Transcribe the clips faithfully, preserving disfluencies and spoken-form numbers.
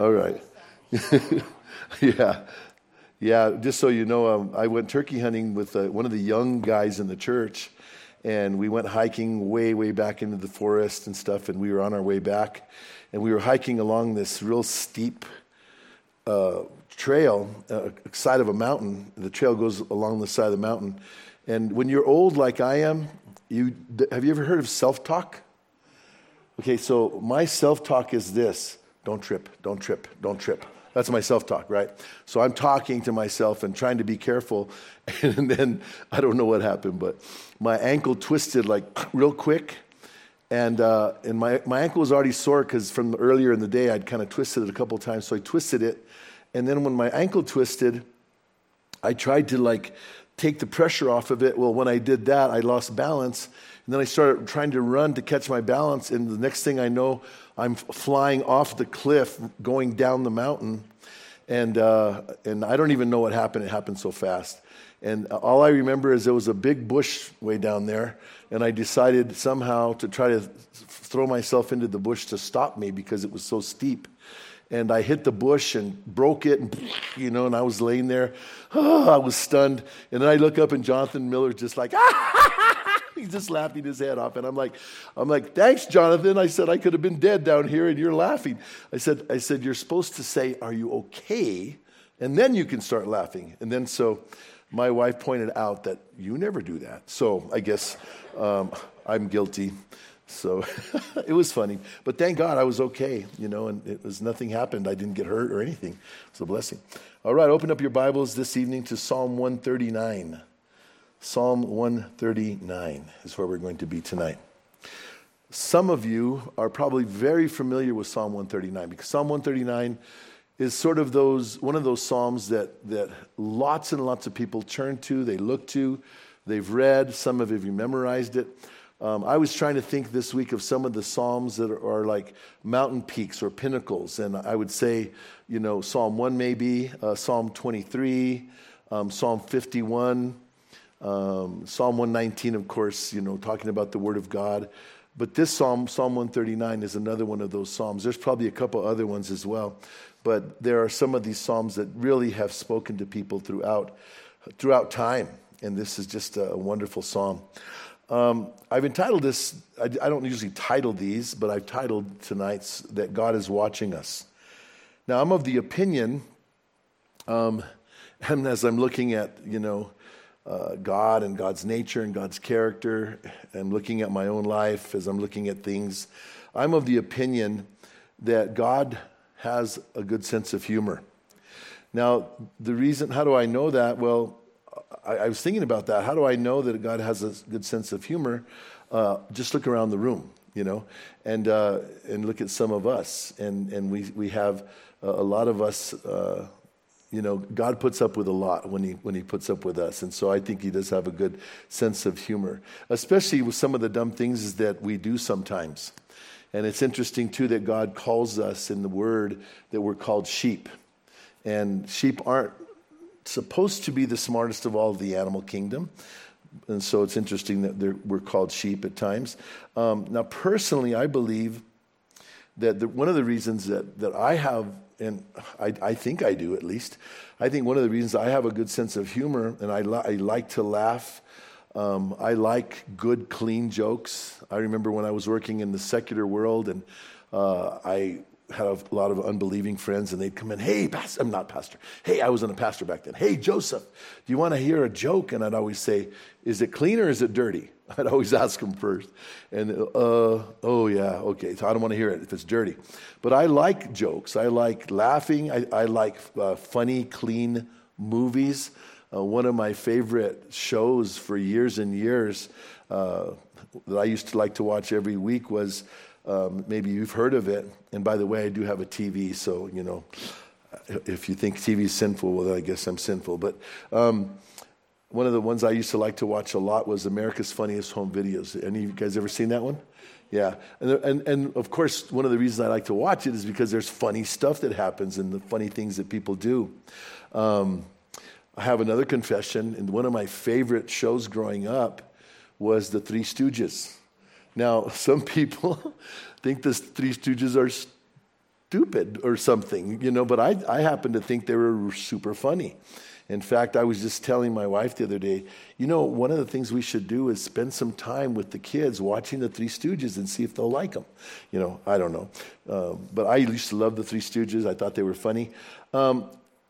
All right. yeah. Yeah, just so you know, um, I went turkey hunting with uh, one of the young guys in the church, and we went hiking way, way back into the forest and stuff, and we were on our way back, and we were hiking along this real steep uh, trail, uh, side of a mountain. The trail goes along the side of the mountain, and when you're old like I am, you have you ever heard of self-talk? Okay, so my self-talk is this: don't trip, don't trip, don't trip. That's my self-talk, right? So I'm talking to myself and trying to be careful, and then I don't know what happened, but my ankle twisted like real quick, and uh, and my, my ankle was already sore because from earlier in the day I'd kind of twisted it a couple of times, so I twisted it, and then when my ankle twisted, I tried to like take the pressure off of it. Well, when I did that, I lost balance, and then I started trying to run to catch my balance, and the next thing I know, I'm flying off the cliff, going down the mountain, and uh, and I don't even know what happened. It happened so fast. And all I remember is there was a big bush way down there, and I decided somehow to try to throw myself into the bush to stop me because it was so steep. And I hit the bush and broke it, and you know, and I was laying there. Oh, I was stunned. And then I look up, and Jonathan Miller's just like, he's just laughing his head off, and I'm like, I'm like, thanks, Jonathan. I said I could have been dead down here, and you're laughing. I said, I said you're supposed to say, "Are you okay?" And then you can start laughing. And then so, my wife pointed out that you never do that. So I guess um, I'm guilty. So it was funny, but thank God I was okay, you know, and it was nothing happened. I didn't get hurt or anything. It's a blessing. All right, open up your Bibles this evening to Psalm one thirty-nine. Psalm one thirty-nine is where we're going to be tonight. Some of you are probably very familiar with Psalm one thirty-nine because Psalm one thirty-nine is sort of those one of those psalms that that lots and lots of people turn to, they look to, they've read. Some of you memorized it. Um, I was trying to think this week of some of the psalms that are, are like mountain peaks or pinnacles, and I would say, you know, Psalm one maybe, uh, Psalm twenty-three, um, Psalm fifty-one. Um, Psalm one nineteen, of course, you know, talking about the Word of God. But this Psalm, Psalm one thirty-nine, is another one of those Psalms. There's probably a couple other ones as well. But there are some of these Psalms that really have spoken to people throughout throughout time. And this is just a wonderful Psalm. Um, I've entitled this, I, I don't usually title these, but I've titled tonight's that God is watching us. Now, I'm of the opinion, um, and as I'm looking at, you know, Uh, God and God's nature and God's character, and looking at my own life as I'm looking at things, I'm of the opinion that God has a good sense of humor. Now, the reason, how do I know that? Well, I, I was thinking about that. How do I know that God has a good sense of humor? Uh, just look around the room, you know, and uh, and look at some of us, and and we we have a, a lot of us. Uh, You know, God puts up with a lot when he when he puts up with us. And so I think he does have a good sense of humor, especially with some of the dumb things that we do sometimes. And it's interesting, too, that God calls us in the Word that we're called sheep. And sheep aren't supposed to be the smartest of all of the animal kingdom. And so it's interesting that we're called sheep at times. Um, now, personally, I believe that the, one of the reasons that, that I have, and I, I think I do at least, I think one of the reasons I have a good sense of humor, and I, li- I like to laugh, um, I like good, clean jokes. I remember when I was working in the secular world, and uh, I had a lot of unbelieving friends, and they'd come in, hey, pastor, I'm not pastor. Hey, I wasn't a pastor back then. Hey, Joseph, do you want to hear a joke? And I'd always say, is it clean or is it dirty? I'd always ask them first. And, uh, oh, yeah, okay, so I don't want to hear it if it's dirty. But I like jokes. I like laughing. I, I like uh, funny, clean movies. Uh, one of my favorite shows for years and years uh, that I used to like to watch every week was, um, maybe you've heard of it. And by the way, I do have a T V, so, you know, if you think T V is sinful, well, then I guess I'm sinful. But um, one of the ones I used to like to watch a lot was America's Funniest Home Videos. Any of you guys ever seen that one? Yeah. And, and, and of course, one of the reasons I like to watch it is because there's funny stuff that happens and the funny things that people do. Um, I have another confession, and one of my favorite shows growing up was The Three Stooges. Now, some people think the Three Stooges are stupid or something, you know, but I, I happen to think they were super funny. In fact, I was just telling my wife the other day, you know, one of the things we should do is spend some time with the kids watching the Three Stooges and see if they'll like them. You know, I don't know. Um, but I used to love the Three Stooges. I thought they were funny. Um,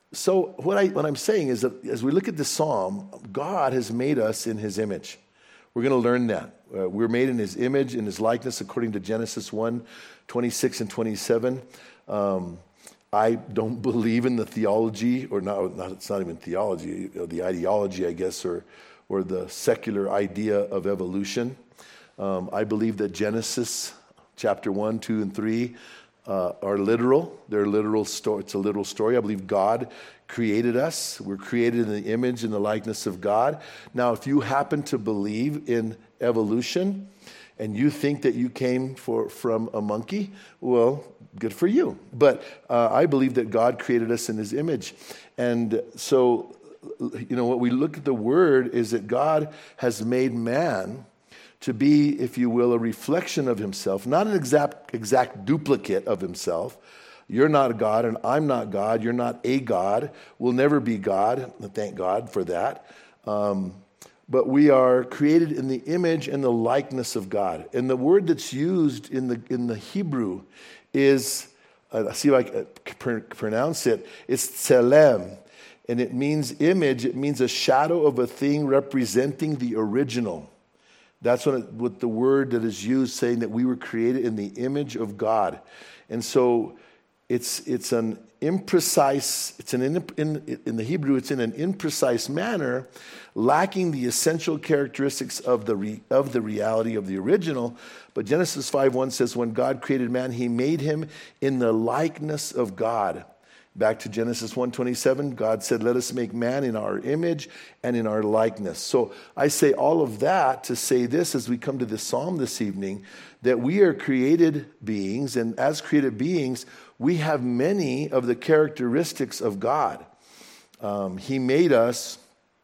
so what, I, what I'm saying is that as we look at this psalm, God has made us in his image. We're going to learn that. Uh, we're made in his image, in his likeness, according to Genesis one, twenty-six and twenty-seven. Um, I don't believe in the theology, or not, not it's not even theology, you know, the ideology, I guess, or or the secular idea of evolution. Um, I believe that Genesis chapter one, two, and three uh, are literal. They're literal story. It's a literal story. I believe God created us. We're created in the image and the likeness of God. Now, if you happen to believe in evolution, and you think that you came for, from a monkey, well, good for you. But uh, I believe that God created us in his image. And so, you know, what we look at the word is that God has made man to be, if you will, a reflection of himself, not an exact, exact duplicate of himself. You're not God, and I'm not God. You're not a God. We'll never be God. Thank God for that. Um, But we are created in the image and the likeness of God. And the word that's used in the in the Hebrew is, uh, see if I can pronounce it, it's tselem. And it means image. It means a shadow of a thing representing the original. That's what, it, what the word that is used, saying that we were created in the image of God. And so it's it's an imprecise, it's an in, in, in the Hebrew, it's in an imprecise manner, lacking the essential characteristics of the re, of the reality of the original. But Genesis five one says, when God created man, he made him in the likeness of God. Back to Genesis one twenty-seven, God said, let us make man in our image and in our likeness. So I say all of that to say this as we come to this psalm this evening, that we are created beings, and as created beings, we have many of the characteristics of God. Um, he made us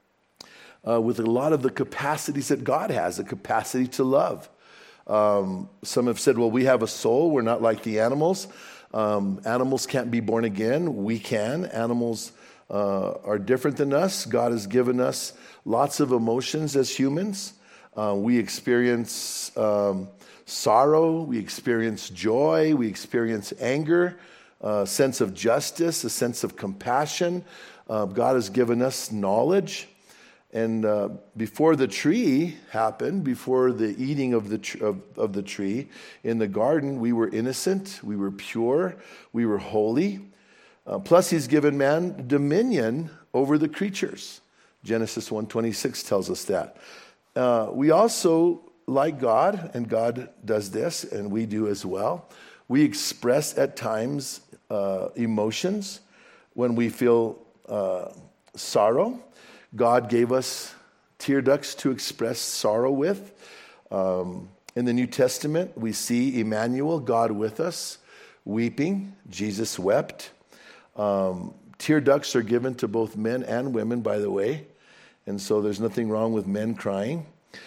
uh, with a lot of the capacities that God has, the capacity to love. Um, some have said, well, we have a soul. We're not like the animals. Um, animals can't be born again. We can. Animals uh, are different than us. God has given us lots of emotions as humans. Uh, we experience um, sorrow. We experience joy. We experience anger, a sense of justice, a sense of compassion. Uh, God has given us knowledge. And uh, before the tree happened, before the eating of the tr- of, of the tree in the garden, we were innocent, we were pure, we were holy. Uh, plus, he's given man dominion over the creatures. Genesis one twenty-six tells us that. Uh, we also, like God, and God does this, and we do as well, we express at times uh, emotions when we feel uh, sorrow. God gave us tear ducts to express sorrow with. Um, in the New Testament, we see Emmanuel, God with us, weeping. Jesus wept. Um, tear ducts are given to both men and women, by the way. And so there's nothing wrong with men crying.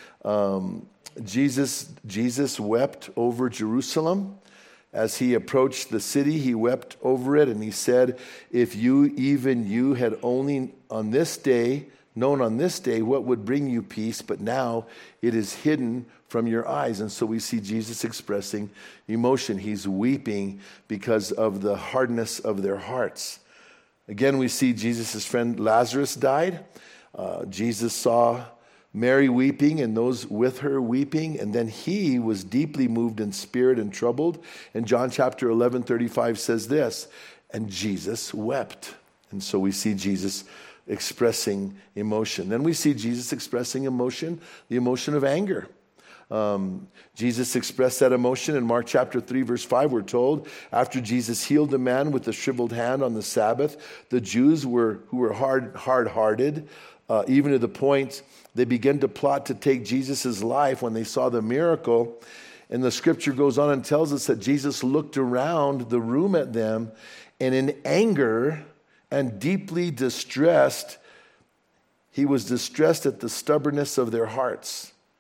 Um, Jesus, Jesus wept over Jerusalem. As he approached the city, he wept over it, and he said, if you, even you, had only on this day, known on this day what would bring you peace, but now it is hidden from your eyes. And so we see Jesus expressing emotion. He's weeping because of the hardness of their hearts. Again, we see Jesus' friend Lazarus died. Uh, Jesus saw Mary weeping and those with her weeping, and then he was deeply moved in spirit and troubled. And John chapter eleven thirty-five says this, and Jesus wept. And so we see Jesus expressing emotion. Then we see Jesus expressing emotion, the emotion of anger. Um, Jesus expressed that emotion in Mark chapter three, verse five. We're told, after Jesus healed the man with the shriveled hand on the Sabbath, the Jews were who were hard, hard-hearted, uh, even to the point they began to plot to take Jesus' life when they saw the miracle. And the scripture goes on and tells us that Jesus looked around the room at them, and in anger and deeply distressed, he was distressed at the stubbornness of their hearts.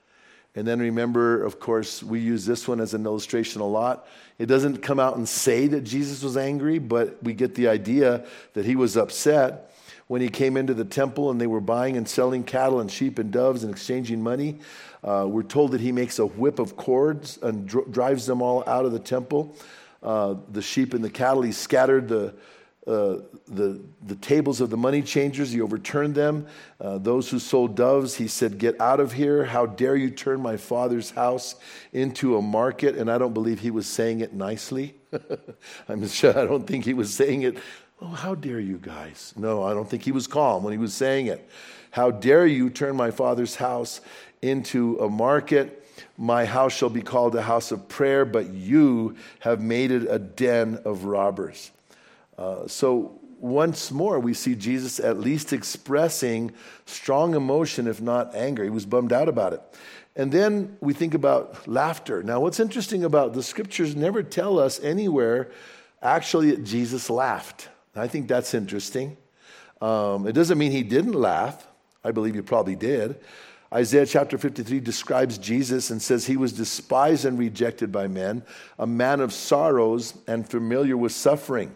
And then remember, of course, we use this one as an illustration a lot. It doesn't come out and say that Jesus was angry, but we get the idea that he was upset when he came into the temple and they were buying and selling cattle and sheep and doves and exchanging money. Uh, we're told that he makes a whip of cords and dr- drives them all out of the temple. Uh, the sheep and the cattle, he scattered the Uh, the the tables of the money changers, he overturned them. Uh, those who sold doves, he said, "Get out of here. How dare you turn my father's house into a market?" And I don't believe he was saying it nicely. I'm sure, I don't think he was saying it, "Oh, how dare you guys." No, I don't think he was calm when he was saying it. "How dare you turn my father's house into a market? My house shall be called a house of prayer, but you have made it a den of robbers." Uh, so once more, we see Jesus at least expressing strong emotion, if not anger. He was bummed out about it. And then we think about laughter. Now, what's interesting about the scriptures never tell us anywhere actually that Jesus laughed. I think that's interesting. Um, it doesn't mean he didn't laugh. I believe he probably did. Isaiah chapter fifty-three describes Jesus and says he was despised and rejected by men, a man of sorrows and familiar with suffering.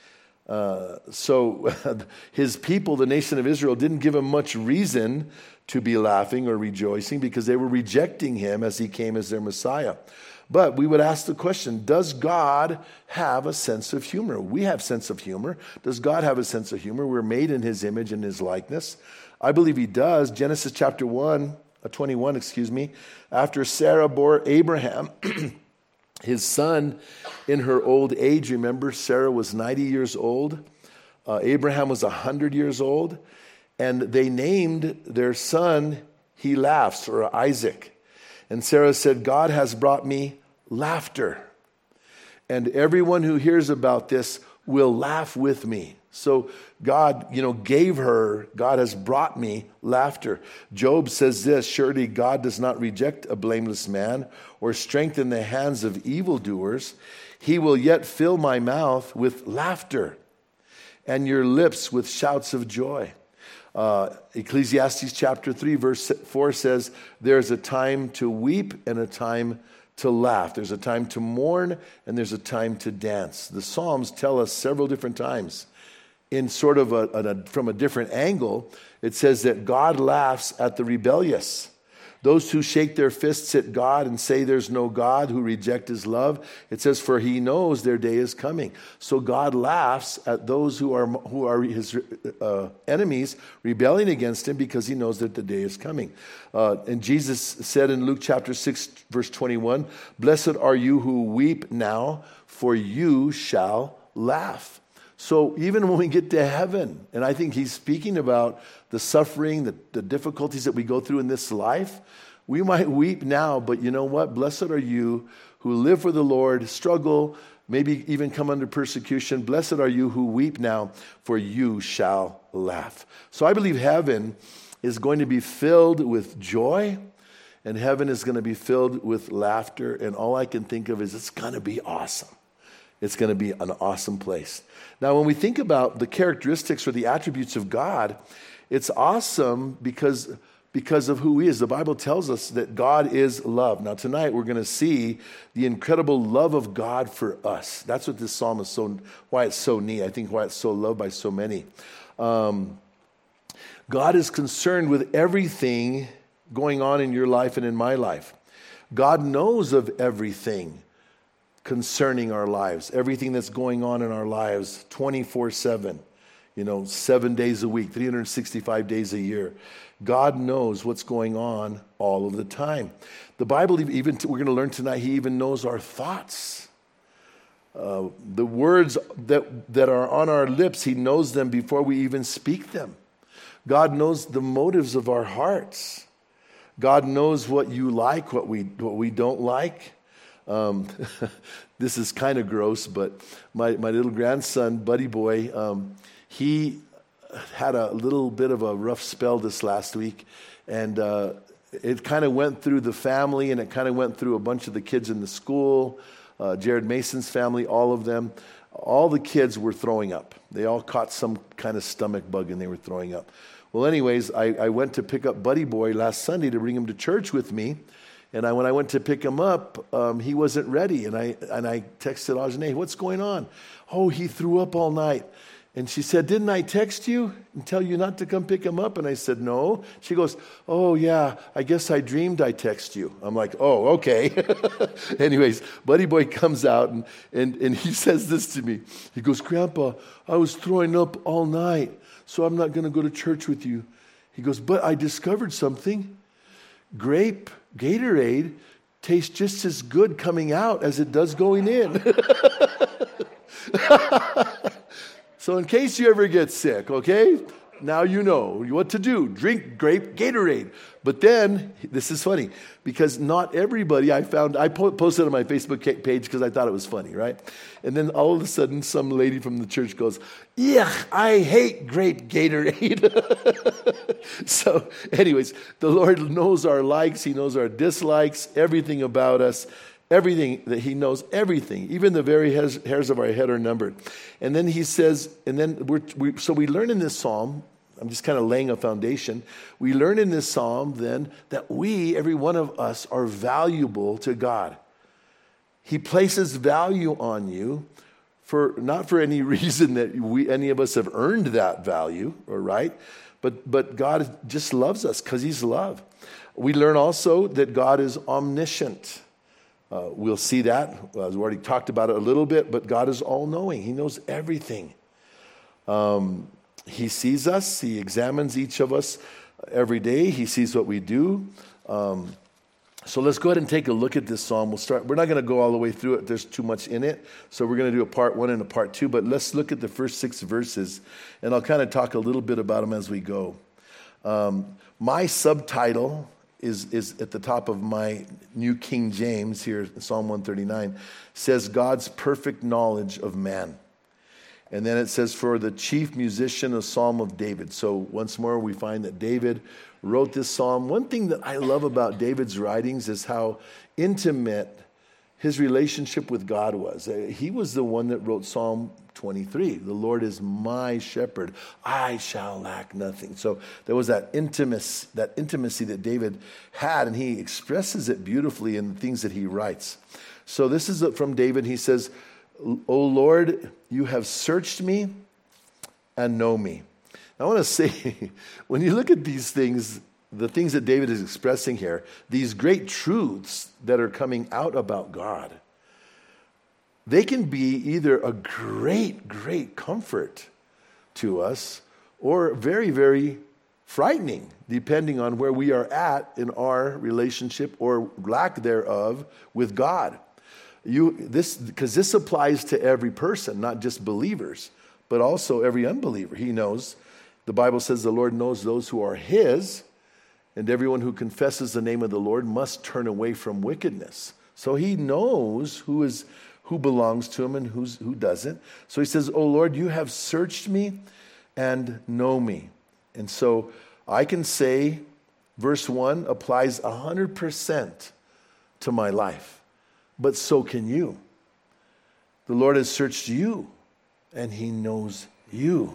Uh, so his people, the nation of Israel, didn't give him much reason to be laughing or rejoicing because they were rejecting him as he came as their Messiah. But we would ask the question, does God have a sense of humor? We have sense of humor. Does God have a sense of humor? We're made in his image and his likeness. I believe he does. Genesis chapter one, uh, twenty-one, excuse me. After Sarah bore Abraham, his son, in her old age, remember, Sarah was ninety years old. Uh, Abraham was one hundred years old. And they named their son, he laughs, or Isaac. And Sarah said, "God has brought me laughter. And everyone who hears about this will laugh with me." So God, you know, gave her, God has brought me laughter. Job says this, "Surely God does not reject a blameless man or strengthen the hands of evildoers. He will yet fill my mouth with laughter and your lips with shouts of joy." Uh, Ecclesiastes chapter three, verse four says, "There's a time to weep and a time to laugh. There's a time to mourn and there's a time to dance." The Psalms tell us several different times in sort of a, a, from a different angle. It says that God laughs at the rebellious. Those who shake their fists at God and say there's no God, who reject his love, it says, "For he knows their day is coming." So God laughs at those who are who are his uh, enemies, rebelling against him, because he knows that the day is coming. Uh, and Jesus said in Luke chapter six, verse twenty-one, "Blessed are you who weep now, for you shall laugh." So even when we get to heaven, and I think he's speaking about the suffering, the, the difficulties that we go through in this life, we might weep now, but you know what? Blessed are you who live for the Lord, struggle, maybe even come under persecution. Blessed are you who weep now, for you shall laugh. So I believe heaven is going to be filled with joy, and heaven is going to be filled with laughter, and all I can think of is it's going to be awesome. It's going to be an awesome place. Now, when we think about the characteristics or the attributes of God, it's awesome because, because of who he is. The Bible tells us that God is love. Now, tonight we're going to see the incredible love of God for us. That's what this psalm is so, why it's so neat. I think why it's so loved by so many. Um, God is concerned with everything going on in your life and in my life. God knows of everything concerning our lives, everything that's going on in our lives twenty-four seven, you know, seven days a week, three hundred sixty-five days a year. God knows what's going on all of the time. The Bible, even we're going to learn tonight, he even knows our thoughts. Uh, the words that, that are on our lips, he knows them before we even speak them. God knows the motives of our hearts. God knows what you like, what we what we don't like. Um, this is kind of gross, but my, my little grandson, Buddy Boy, um, he had a little bit of a rough spell this last week, and uh, it kind of went through the family, and it kind of went through a bunch of the kids in the school, uh, Jared Mason's family, all of them. All the kids were throwing up. They all caught some kind of stomach bug, and they were throwing up. Well, anyways, I, I went to pick up Buddy Boy last Sunday to bring him to church with me. And I, when I went to pick him up, um, he wasn't ready. And I and I texted Ajane, what's going on? Oh, he threw up all night. And she said, didn't I text you and tell you not to come pick him up? And I said, no. She goes, oh, yeah, I guess I dreamed I text you. I'm like, oh, okay. Anyways, Buddy Boy comes out, and, and, and he says this to me. He goes, Grandpa, I was throwing up all night, so I'm not going to go to church with you. He goes, but I discovered something. Grape Gatorade tastes just as good coming out as it does going in. So in case you ever get sick, okay, now you know what to do. Drink grape Gatorade. But then, this is funny, because not everybody, I found, I po- posted on my Facebook page because I thought it was funny, right? And then all of a sudden, some lady from the church goes, yuck, I hate grape Gatorade. So anyways, the Lord knows our likes, He knows our dislikes, everything about us. Everything that He knows, everything, even the very hairs, hairs of our head are numbered. And then He says, and then we're, we, so we learn in this psalm, I'm just kind of laying a foundation. We learn in this psalm then that we, every one of us, are valuable to God. He places value on you for not for any reason that we, any of us have earned that value, or right, but but God just loves us because He's love. We learn also that God is omniscient. Uh, we'll see that. Uh, we've already talked about it a little bit, but God is all-knowing. He knows everything. Um, he sees us. He examines each of us every day. He sees what we do. Um, so let's go ahead and take a look at this psalm. We'll start. We're not going to go all the way through it. There's too much in it. So we're going to do a part one and a part two. But let's look at the first six verses, and I'll kind of talk a little bit about them as we go. Um, my subtitle is is at the top of my New King James here, Psalm one thirty-nine, says God's perfect knowledge of man. And then it says, for the chief musician, a psalm of David. So once more, we find that David wrote this psalm. One thing that I love about David's writings is how intimate his relationship with God was. He was the one that wrote Psalm twenty-three. The Lord is my shepherd. I shall lack nothing. So there was that intimacy, that intimacy that David had, and he expresses it beautifully in the things that he writes. So this is from David. He says, O Lord, you have searched me and know me. I want to say, when you look at these things, the things that David is expressing here, these great truths that are coming out about God, they can be either a great, great comfort to us or very, very frightening, depending on where we are at in our relationship or lack thereof with God. You this because this applies to every person, not just believers, but also every unbeliever. He knows. The Bible says the Lord knows those who are His, and everyone who confesses the name of the Lord must turn away from wickedness. So He knows who is who belongs to Him and who's, who doesn't. So He says, "O Lord, you have searched me and know me." And so I can say, verse one applies one hundred percent to my life. But so can you. The Lord has searched you, and He knows you.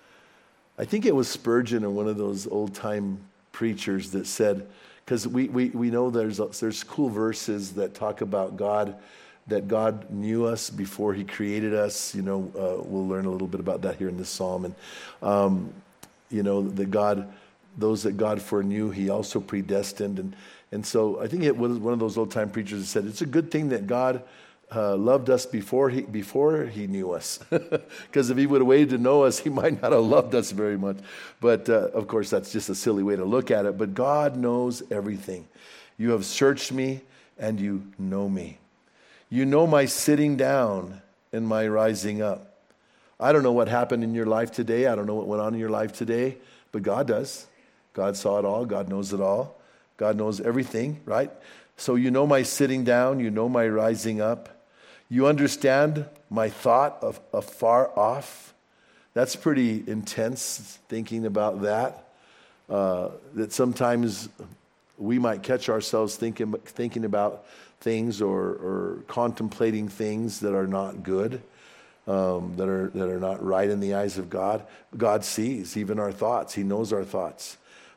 I think it was Spurgeon or one of those old-time preachers that said, because we, we, we know there's there's cool verses that talk about God, that God knew us before He created us. You know, uh, we'll learn a little bit about that here in this psalm. And, um, you know, that God, those that God foreknew, He also predestined. And And so I think it was one of those old-time preachers that said, it's a good thing that God uh, loved us before he, before he knew us. Because if He would have waited to know us, He might not have loved us very much. But, uh, of course, that's just a silly way to look at it. But God knows everything. You have searched me, and you know me. You know my sitting down and my rising up. I don't know what happened in your life today. I don't know what went on in your life today. But God does. God saw it all. God knows it all. God knows everything, right? So you know my sitting down, you know my rising up. You understand my thought of afar off. That's pretty intense thinking about that. Uh, that sometimes we might catch ourselves thinking thinking about things or, or contemplating things that are not good, um, that are that are not right in the eyes of God. God sees even our thoughts. He knows our thoughts.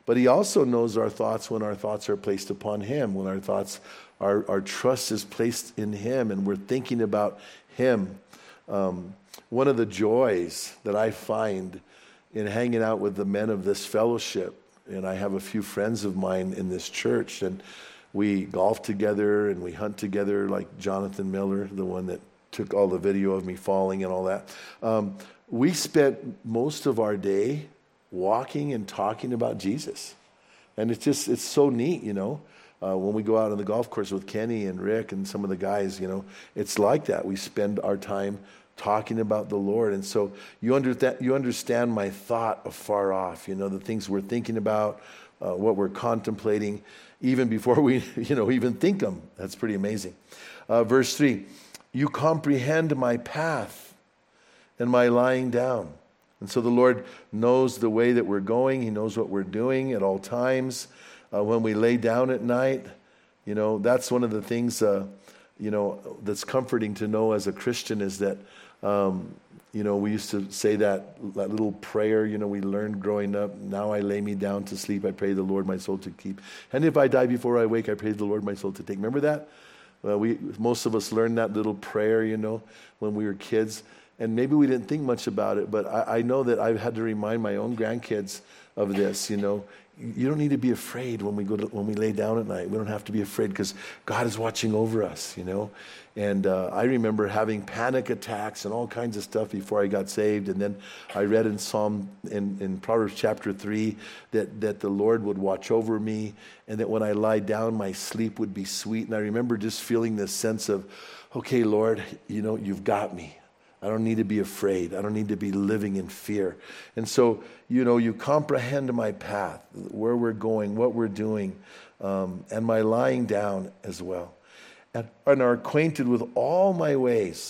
But he also knows our thoughts when our thoughts are placed upon him, when our thoughts, our, our trust is placed in him and we're thinking about him. Um, one of the joys that I find in hanging out with the men of this fellowship, and I have a few friends of mine in this church, and we golf together and we hunt together, like Jonathan Miller, the one that took all the video of me falling and all that. Um, we spent most of our day walking and talking about Jesus. And it's just, it's so neat, you know. Uh, when we go out on the golf course with Kenny and Rick and some of the guys, you know, it's like that. We spend our time talking about the Lord. And so you, under that, you understand my thought afar off, you know, the things we're thinking about, uh, what we're contemplating, even before we, you know, even think them. That's pretty amazing. Uh, verse three, you comprehend my path and my lying down. And so the Lord knows the way that we're going. He knows what we're doing at all times. Uh, when we lay down at night, you know, that's one of the things, uh, you know, that's comforting to know as a Christian is that, um, you know, we used to say that, that little prayer, you know, we learned growing up. Now I lay me down to sleep. I pray the Lord my soul to keep. And if I die before I wake, I pray the Lord my soul to take. Remember that? Well, we most of us learned that little prayer, you know, when we were kids. And maybe we didn't think much about it, but I, I know that I've had to remind my own grandkids of this, you know. You don't need to be afraid when we go to, when we lay down at night. We don't have to be afraid because God is watching over us, you know. And uh, I remember having panic attacks and all kinds of stuff before I got saved. And then I read in Psalm, in, in Proverbs chapter three, that, that the Lord would watch over me and that when I lie down, my sleep would be sweet. And I remember just feeling this sense of, okay, Lord, you know, you've got me. I don't need to be afraid. I don't need to be living in fear. And so, you know, you comprehend my path, where we're going, what we're doing, um, and my lying down as well, and, and are acquainted with all my ways.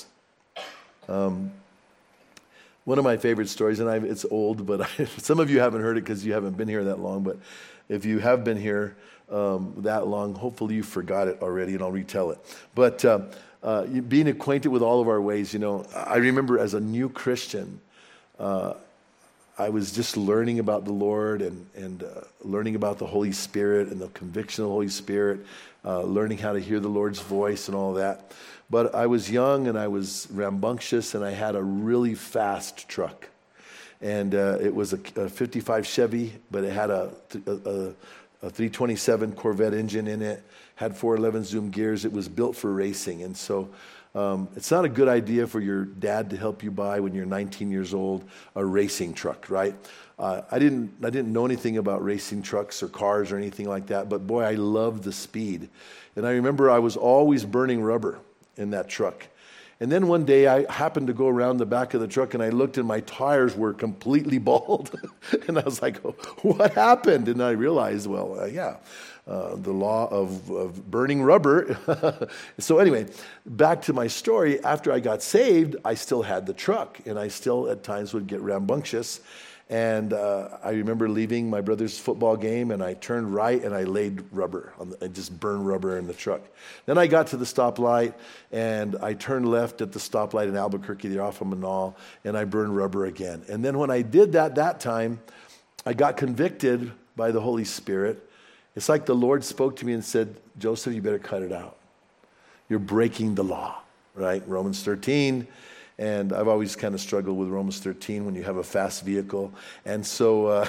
Um, one of my favorite stories, and I, it's old, but I, some of you haven't heard it because you haven't been here that long, but if you have been here um, that long, hopefully you forgot it already, and I'll retell it. But uh, Uh, being acquainted with all of our ways, you know, I remember as a new Christian, uh, I was just learning about the Lord and, and uh, learning about the Holy Spirit and the conviction of the Holy Spirit, uh, learning how to hear the Lord's voice and all that. But I was young and I was rambunctious and I had a really fast truck. And uh, it was a, a fifty-five Chevy, but it had a, a, a three twenty-seven Corvette engine in it. Had four eleven Zoom gears. It was built for racing. And so um, it's not a good idea for your dad to help you buy when you're nineteen years old a racing truck, right? Uh, I didn't I didn't know anything about racing trucks or cars or anything like that, but boy, I loved the speed. And I remember I was always burning rubber in that truck. And then one day I happened to go around the back of the truck and I looked and my tires were completely bald. And I was like, oh, what happened? And I realized, well, uh, yeah, uh, the law of, of burning rubber. So anyway, back to my story. After I got saved, I still had the truck and I still at times would get rambunctious. And uh, I remember leaving my brother's football game, and I turned right, and I laid rubber. On the, I just burned rubber in the truck. Then I got to the stoplight, and I turned left at the stoplight in Albuquerque. They're off of Manal, and I burned rubber again. And then when I did that that time, I got convicted by the Holy Spirit. It's like the Lord spoke to me and said, Joseph, you better cut it out. You're breaking the law, right? Romans thirteen. And I've always kind of struggled with Romans thirteen when you have a fast vehicle. And so, uh,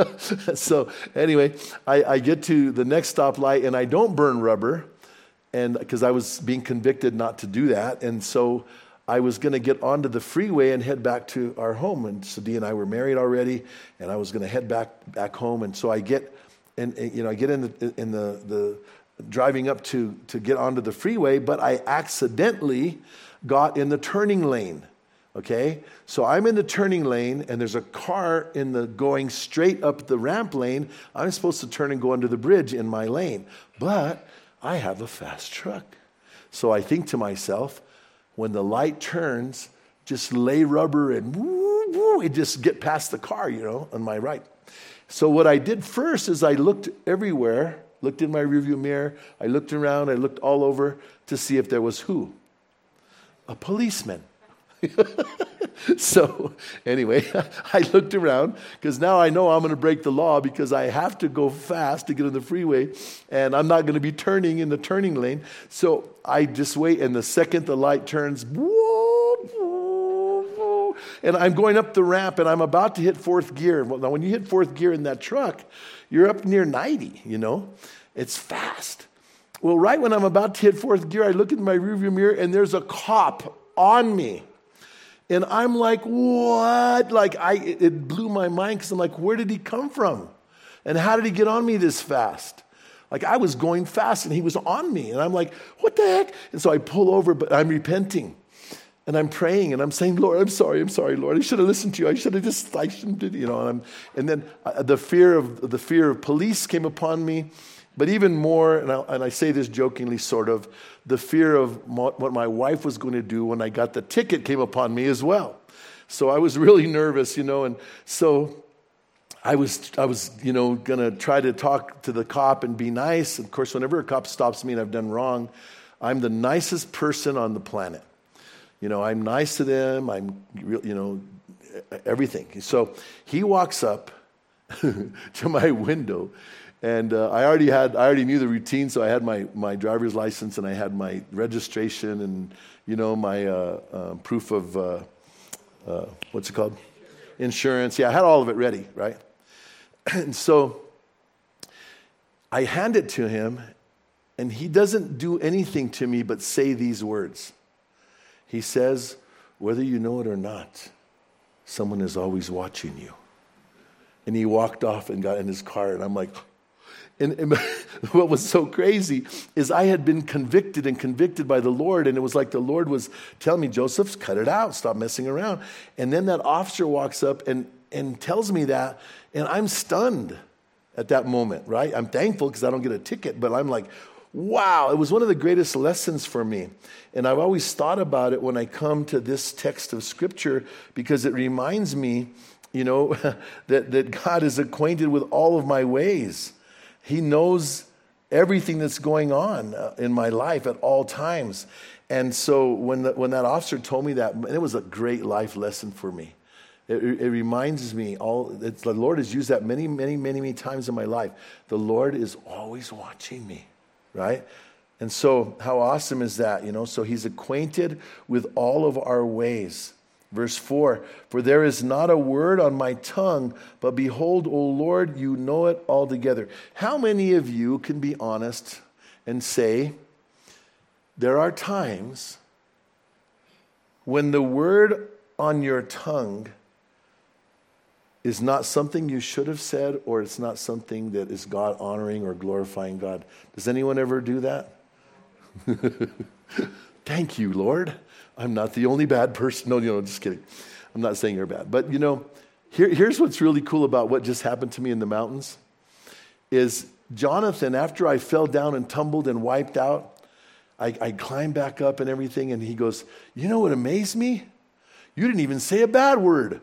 so anyway, I, I get to the next stoplight and I don't burn rubber, and because I was being convicted not to do that. And so I was going to get onto the freeway and head back to our home. And so Dee and I were married already, and I was going to head back back home. And so I get, and you know, I get in the in the the driving up to to get onto the freeway, but I accidentally got in the turning lane, okay? So I'm in the turning lane, and there's a car in the going straight up the ramp lane. I'm supposed to turn and go under the bridge in my lane, but I have a fast truck. So I think to myself, when the light turns, just lay rubber and woo, woo, it just get past the car, you know, on my right. So what I did first is I looked everywhere, looked in my rearview mirror, I looked around, I looked all over to see if there was who? A policeman. So anyway, I looked around because now I know I'm going to break the law because I have to go fast to get on the freeway and I'm not going to be turning in the turning lane. So I just wait, and the second the light turns, and I'm going up the ramp and I'm about to hit fourth gear. Well, now when you hit fourth gear in that truck, you're up near ninety, you know. It's fast. Well, right when I'm about to hit fourth gear, I look in my rearview mirror and there's a cop on me. And I'm like, what? Like, I, it blew my mind because I'm like, where did he come from? And how did he get on me this fast? Like, I was going fast and he was on me. And I'm like, what the heck? And so I pull over, but I'm repenting. And I'm praying and I'm saying, Lord, I'm sorry, I'm sorry, Lord. I should have listened to you. I should have just, I shouldn't did, you know. And, I'm, and then uh, the fear of the fear of police came upon me. But even more, and I, and I say this jokingly, sort of, the fear of mo- what my wife was going to do when I got the ticket came upon me as well. So I was really nervous, you know, and so I was, I was, you know, going to try to talk to the cop and be nice. Of course, whenever a cop stops me and I've done wrong, I'm the nicest person on the planet. You know, I'm nice to them. I'm, you know, everything. So he walks up to my window. And uh, I already had, I already knew the routine, so I had my, my driver's license and I had my registration and, you know, my uh, uh, proof of, uh, uh, what's it called? Insurance. Yeah, I had all of it ready, right? And so I hand it to him, and he doesn't do anything to me but say these words. He says, whether you know it or not, someone is always watching you. And he walked off and got in his car, and I'm like, And, and what was so crazy is I had been convicted and convicted by the Lord, and it was like the Lord was telling me, Joseph, cut it out, stop messing around. And then that officer walks up and, and tells me that, and I'm stunned at that moment, right? I'm thankful because I don't get a ticket, but I'm like, wow, it was one of the greatest lessons for me. And I've always thought about it when I come to this text of Scripture because it reminds me, you know, that, that God is acquainted with all of my ways. He knows everything that's going on in my life at all times. And so when the, when that officer told me that, it was a great life lesson for me. It, it reminds me, all it's, the Lord has used that many, many, many, many times in my life. The Lord is always watching me, right? And so how awesome is that, you know? So he's acquainted with all of our ways. Verse four, for there is not a word on my tongue, but behold, O Lord, you know it altogether. How many of you can be honest and say, there are times when the word on your tongue is not something you should have said, or it's not something that is God honoring or glorifying God? Does anyone ever do that? Thank you, Lord. I'm not the only bad person. No, no, just kidding. I'm not saying you're bad. But, you know, here, here's what's really cool about what just happened to me in the mountains is Jonathan, after I fell down and tumbled and wiped out, I, I climbed back up and everything, and he goes, you know what amazed me? You didn't even say a bad word.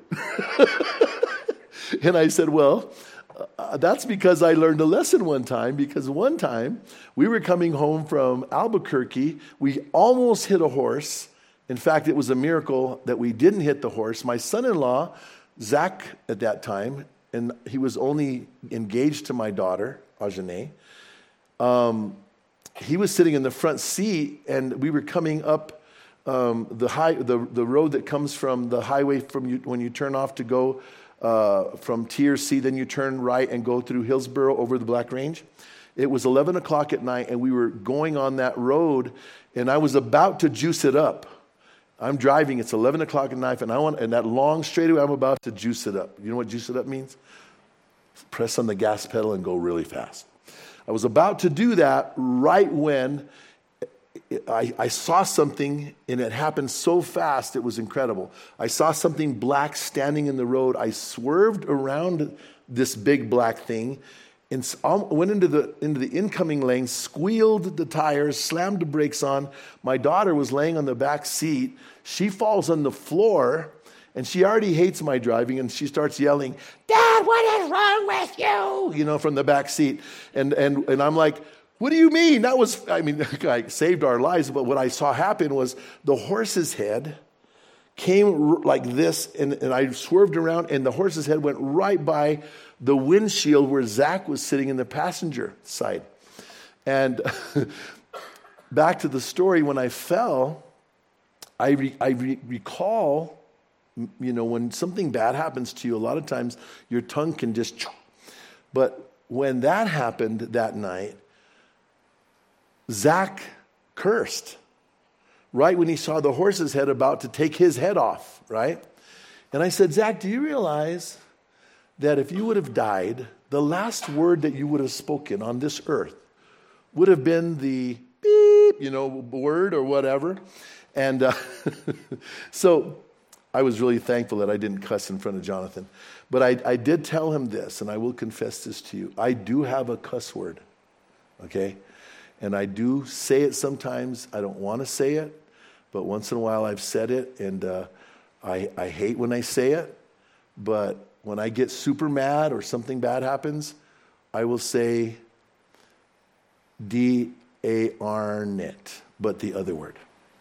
And I said, well, uh, that's because I learned a lesson one time, because one time we were coming home from Albuquerque. We almost hit a horse. In fact, it was a miracle that we didn't hit the horse. My son-in-law, Zach, at that time, and he was only engaged to my daughter, Ajane, um, he was sitting in the front seat, and we were coming up um, the high, the, the road that comes from the highway from you, when you turn off to go uh, from T R C, then you turn right and go through Hillsboro over the Black Range. It was eleven o'clock at night, and we were going on that road, and I was about to juice it up. I'm driving, it's eleven o'clock at night, and I want, and that long straightaway, I'm about to juice it up. You know what juice it up means? Press on the gas pedal and go really fast. I was about to do that right when I, I saw something, and it happened so fast, it was incredible. I saw something black standing in the road. I swerved around this big black thing and went into the into the incoming lane, squealed the tires, slammed the brakes on. My daughter was laying on the back seat. She falls on the floor, and she already hates my driving, and she starts yelling, "Dad, what is wrong with you?" You know, from the back seat. And and and I'm like, what do you mean? That was, I mean, I saved our lives, but what I saw happen was the horse's head came like this, and, and I swerved around, and the horse's head went right by the windshield where Zach was sitting in the passenger side. And back to the story, when I fell, I, re, I re, recall, you know, when something bad happens to you, a lot of times your tongue can just, but when that happened that night, Zach cursed right when he saw the horse's head about to take his head off, right? And I said, Zach, do you realize that if you would have died, the last word that you would have spoken on this earth would have been the beep, you know, word or whatever? And uh, so I was really thankful that I didn't cuss in front of Jonathan. But I, I did tell him this, and I will confess this to you. I do have a cuss word, okay? And I do say it sometimes. I don't want to say it, but once in a while I've said it, and uh, I, I hate when I say it. But when I get super mad or something bad happens, I will say D-A-R-N it, but the other word,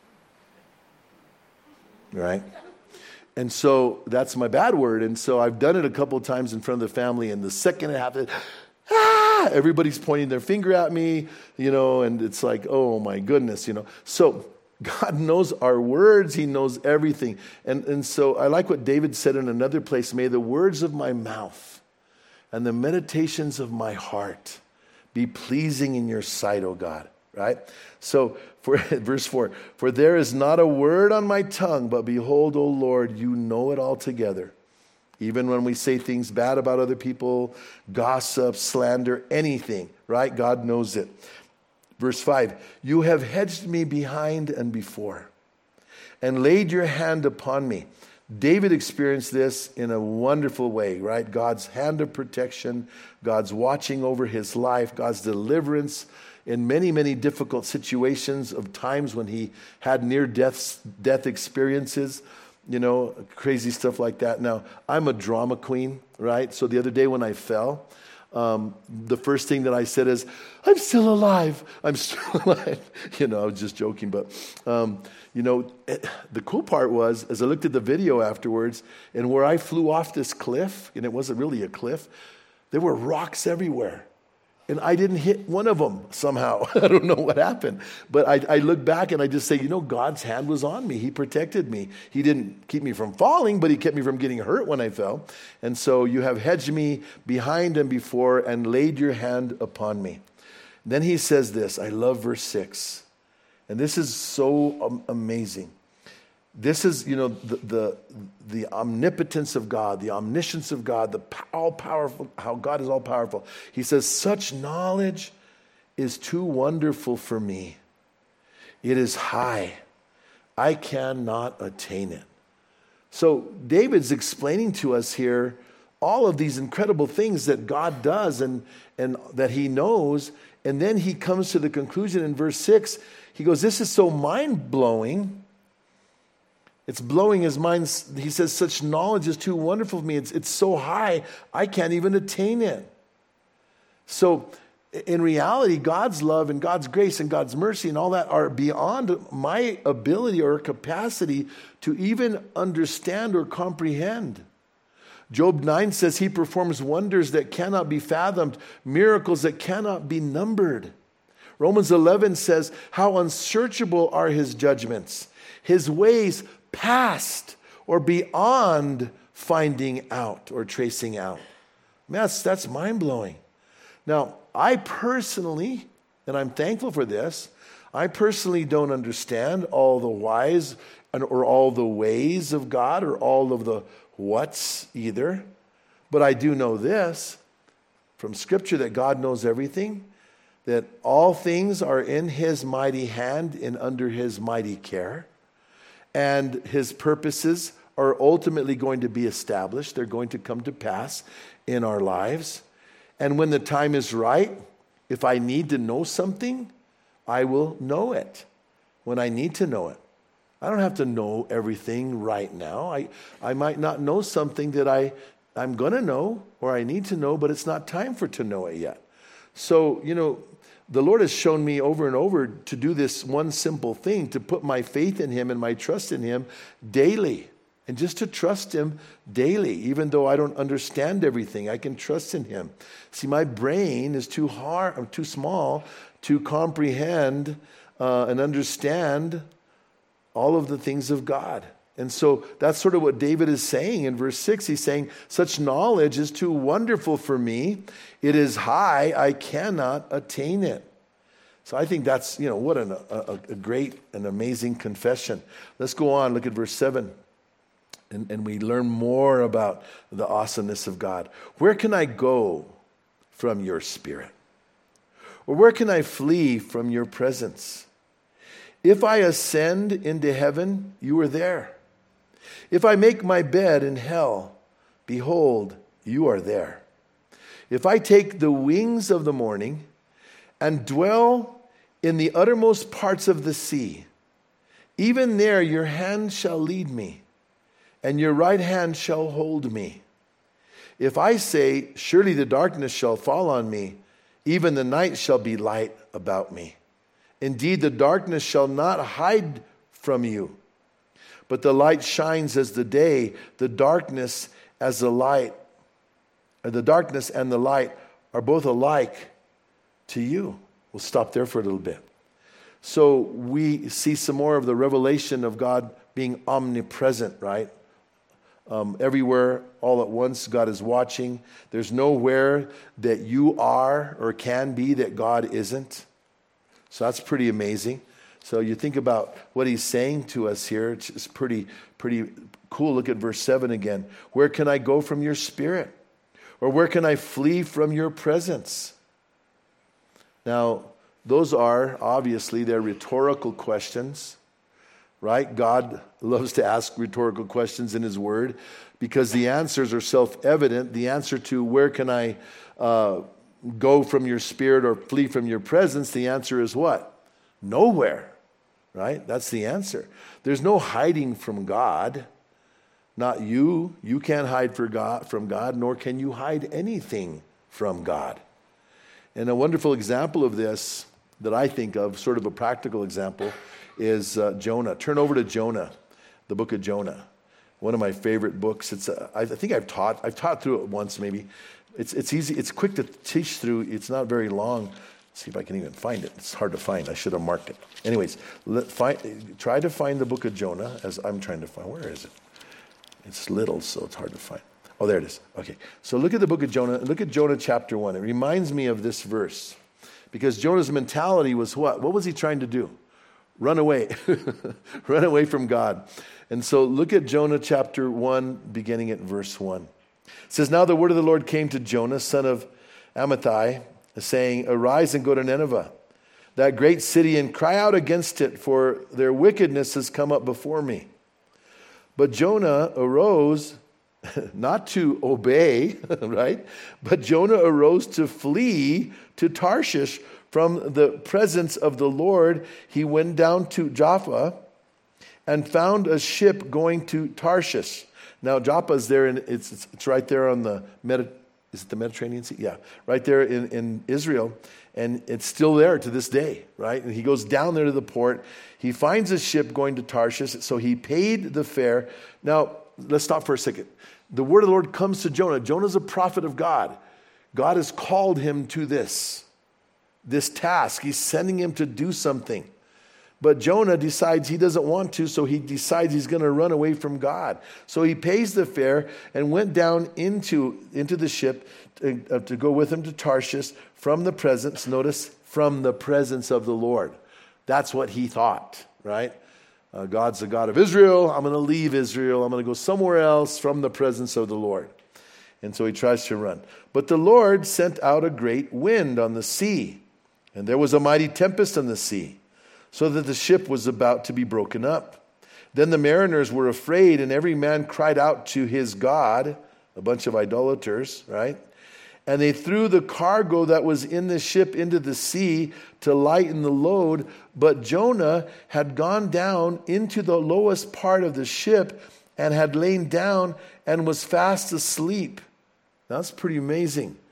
right? And so that's my bad word. And so I've done it a couple of times in front of the family, and the second it happens, ah, everybody's pointing their finger at me, you know, and it's like, oh my goodness, you know. So God knows our words. He knows everything. And, and so I like what David said in another place, may the words of my mouth and the meditations of my heart be pleasing in your sight, O God. Right? So, for verse four, for there is not a word on my tongue, but behold, O Lord, you know it altogether. Even when we say things bad about other people, gossip, slander, anything, right? God knows it. Verse five, you have hedged me behind and before, and laid your hand upon me. David experienced this in a wonderful way, right? God's hand of protection, God's watching over his life, God's deliverance in many, many difficult situations of times when he had near-death death experiences, you know, crazy stuff like that. Now, I'm a drama queen, right? So the other day when I fell, um, the first thing that I said is, I'm still alive. I'm still alive. You know, I was just joking. But, um, you know, it, the cool part was, as I looked at the video afterwards, and where I flew off this cliff, and it wasn't really a cliff, there were rocks everywhere. And I didn't hit one of them somehow. I don't know what happened. But I, I look back and I just say, you know, God's hand was on me. He protected me. He didn't keep me from falling, but he kept me from getting hurt when I fell. And so you have hedged me behind and before and laid your hand upon me. Then he says this. I love verse six. And this is so um, amazing. This is, you know, the, the the omnipotence of God, the omniscience of God, the all powerful, how God is all powerful. He says, such knowledge is too wonderful for me. It is high. I cannot attain it. So David's explaining to us here all of these incredible things that God does and, and that he knows. And then he comes to the conclusion in verse six. He goes, this is so mind-blowing. It's blowing his mind. He says, such knowledge is too wonderful for me. It's, it's so high, I can't even attain it. So in reality, God's love and God's grace and God's mercy and all that are beyond my ability or capacity to even understand or comprehend. Job nine says he performs wonders that cannot be fathomed, miracles that cannot be numbered. Romans eleven says, how unsearchable are his judgments, his ways past or beyond finding out or tracing out. Man, that's, that's mind-blowing. Now, I personally, and I'm thankful for this, I personally don't understand all the whys or all the ways of God or all of the whats either. But I do know this from Scripture, that God knows everything, that all things are in his mighty hand and under his mighty care. And his purposes are ultimately going to be established. They're going to come to pass in our lives. And when the time is right, if I need to know something, I will know it when I need to know it. I don't have to know everything right now. I, I might not know something that I, I'm going to know or I need to know, but it's not time for to know it yet. So, you know, the Lord has shown me over and over to do this one simple thing, to put my faith in him and my trust in him daily. And just to trust him daily, even though I don't understand everything, I can trust in him. See, my brain is too hard, too small to comprehend uh, and understand all of the things of God. And so that's sort of what David is saying in verse six. He's saying, such knowledge is too wonderful for me. It is high, I cannot attain it. So I think that's, you know, what an, a, a great and amazing confession. Let's go on, look at verse seven. And, and we learn more about the awesomeness of God. Where can I go from your spirit? Or where can I flee from your presence? If I ascend into heaven, you are there. If I make my bed in hell, behold, you are there. If I take the wings of the morning and dwell in the uttermost parts of the sea, even there your hand shall lead me, and your right hand shall hold me. If I say, surely the darkness shall fall on me, even the night shall be light about me. Indeed, the darkness shall not hide from you, but the light shines as the day. The darkness as the light, or the darkness and the light are both alike to you. We'll stop there for a little bit. So we see some more of the revelation of God being omnipresent, right? Um, everywhere, all at once, God is watching. There's nowhere that you are or can be that God isn't. So that's pretty amazing. So you think about what he's saying to us here. It's, it's pretty, pretty cool. Look at verse seven again. Where can I go from your spirit? Or where can I flee from your presence? Now, those are, obviously, they're rhetorical questions, right? God loves to ask rhetorical questions in his word because the answers are self-evident. The answer to where can I uh, go from your spirit or flee from your presence, the answer is what? Nowhere, right? That's the answer. There's no hiding from God. Not you. You can't hide for God, from God, nor can you hide anything from God. And a wonderful example of this that I think of, sort of a practical example, is uh, Jonah. Turn over to Jonah, the book of Jonah. One of my favorite books. It's uh, I think I've taught I've taught through it once maybe. It's it's easy. It's quick to teach through. It's not very long. Let's see if I can even find it. It's hard to find. I should have marked it. Anyways, let, find, try to find the book of Jonah as I'm trying to find. Where is it? It's little, so it's hard to find. Oh, there it is. Okay. So look at the book of Jonah. Look at Jonah chapter one. It reminds me of this verse. Because Jonah's mentality was what? What was he trying to do? Run away. Run away from God. And so look at Jonah chapter one, beginning at verse one. It says, now the word of the Lord came to Jonah, son of Amittai, saying, arise and go to Nineveh, that great city, and cry out against it, for their wickedness has come up before me. But Jonah arose not to obey, right? But Jonah arose to flee to Tarshish from the presence of the Lord. He went down to Joppa and found a ship going to Tarshish. Now Joppa is there, and it's, it's it's right there on the Medi- is it the Mediterranean Sea? Yeah, right there in, in Israel, and it's still there to this day, right? And he goes down there to the port. He finds a ship going to Tarshish, so he paid the fare. Now let's stop for a second. The word of the Lord comes to Jonah. Jonah's a prophet of God. God has called him to this, this task. He's sending him to do something. But Jonah decides he doesn't want to, so he decides he's going to run away from God. So he pays the fare and went down into, into the ship to, uh, to go with him to Tarshish from the presence, notice, from the presence of the Lord. That's what he thought, right? Uh, God's the God of Israel. I'm going to leave Israel. I'm going to go somewhere else from the presence of the Lord. And so he tries to run. But the Lord sent out a great wind on the sea, and there was a mighty tempest on the sea, so that the ship was about to be broken up. Then the mariners were afraid, and every man cried out to his God, a bunch of idolaters, right? And they threw the cargo that was in the ship into the sea to lighten the load. But Jonah had gone down into the lowest part of the ship and had lain down and was fast asleep. That's pretty amazing.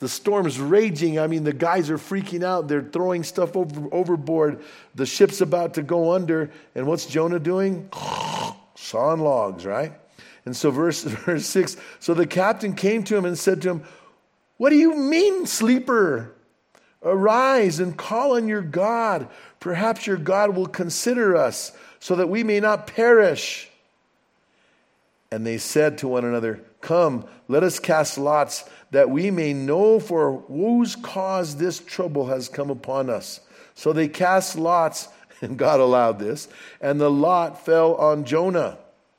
The storm's raging. I mean, the guys are freaking out. They're throwing stuff over, overboard. The ship's about to go under. And what's Jonah doing? Sawing logs, right? And so verse, verse six, so the captain came to him and said to him, what do you mean, sleeper? Arise and call on your God. Perhaps your God will consider us so that we may not perish. And they said to one another, come, let us cast lots that we may know for whose cause this trouble has come upon us. So they cast lots, and God allowed this, and the lot fell on Jonah.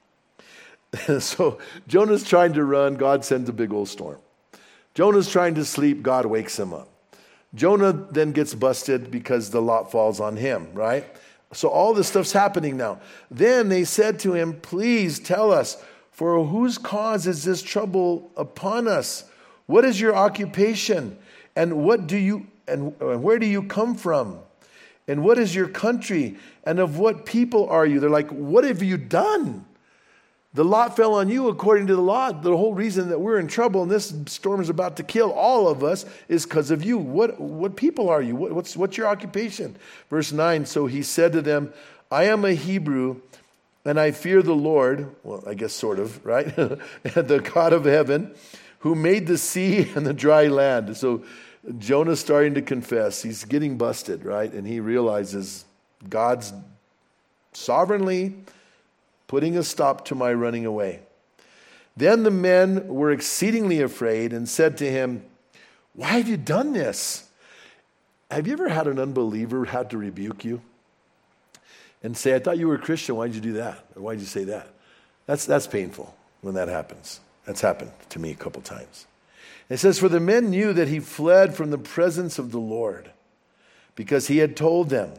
So Jonah's trying to run, God sends a big old storm. Jonah's trying to sleep, God wakes him up. Jonah then gets busted because the lot falls on him, right? So all this stuff's happening now. Then they said to him, please tell us, for whose cause is this trouble upon us? What is your occupation? And what do you and where do you come from? And what is your country? And of what people are you? They're like, what have you done? The lot fell on you according to the law. The whole reason that we're in trouble and this storm is about to kill all of us is because of you. What what people are you? What, what's what's your occupation? Verse nine, so he said to them, I am a Hebrew, and I fear the Lord, well, I guess sort of, right? The God of heaven, who made the sea and the dry land. So Jonah's starting to confess. He's getting busted, right? And he realizes God's sovereignly putting a stop to my running away. Then the men were exceedingly afraid and said to him, why have you done this? Have you ever had an unbeliever had to rebuke you and say, I thought you were a Christian, why did you do that? Or why did you say that? That's, that's painful when that happens. That's happened to me a couple times. It says, for the men knew that he fled from the presence of the Lord because he had told them.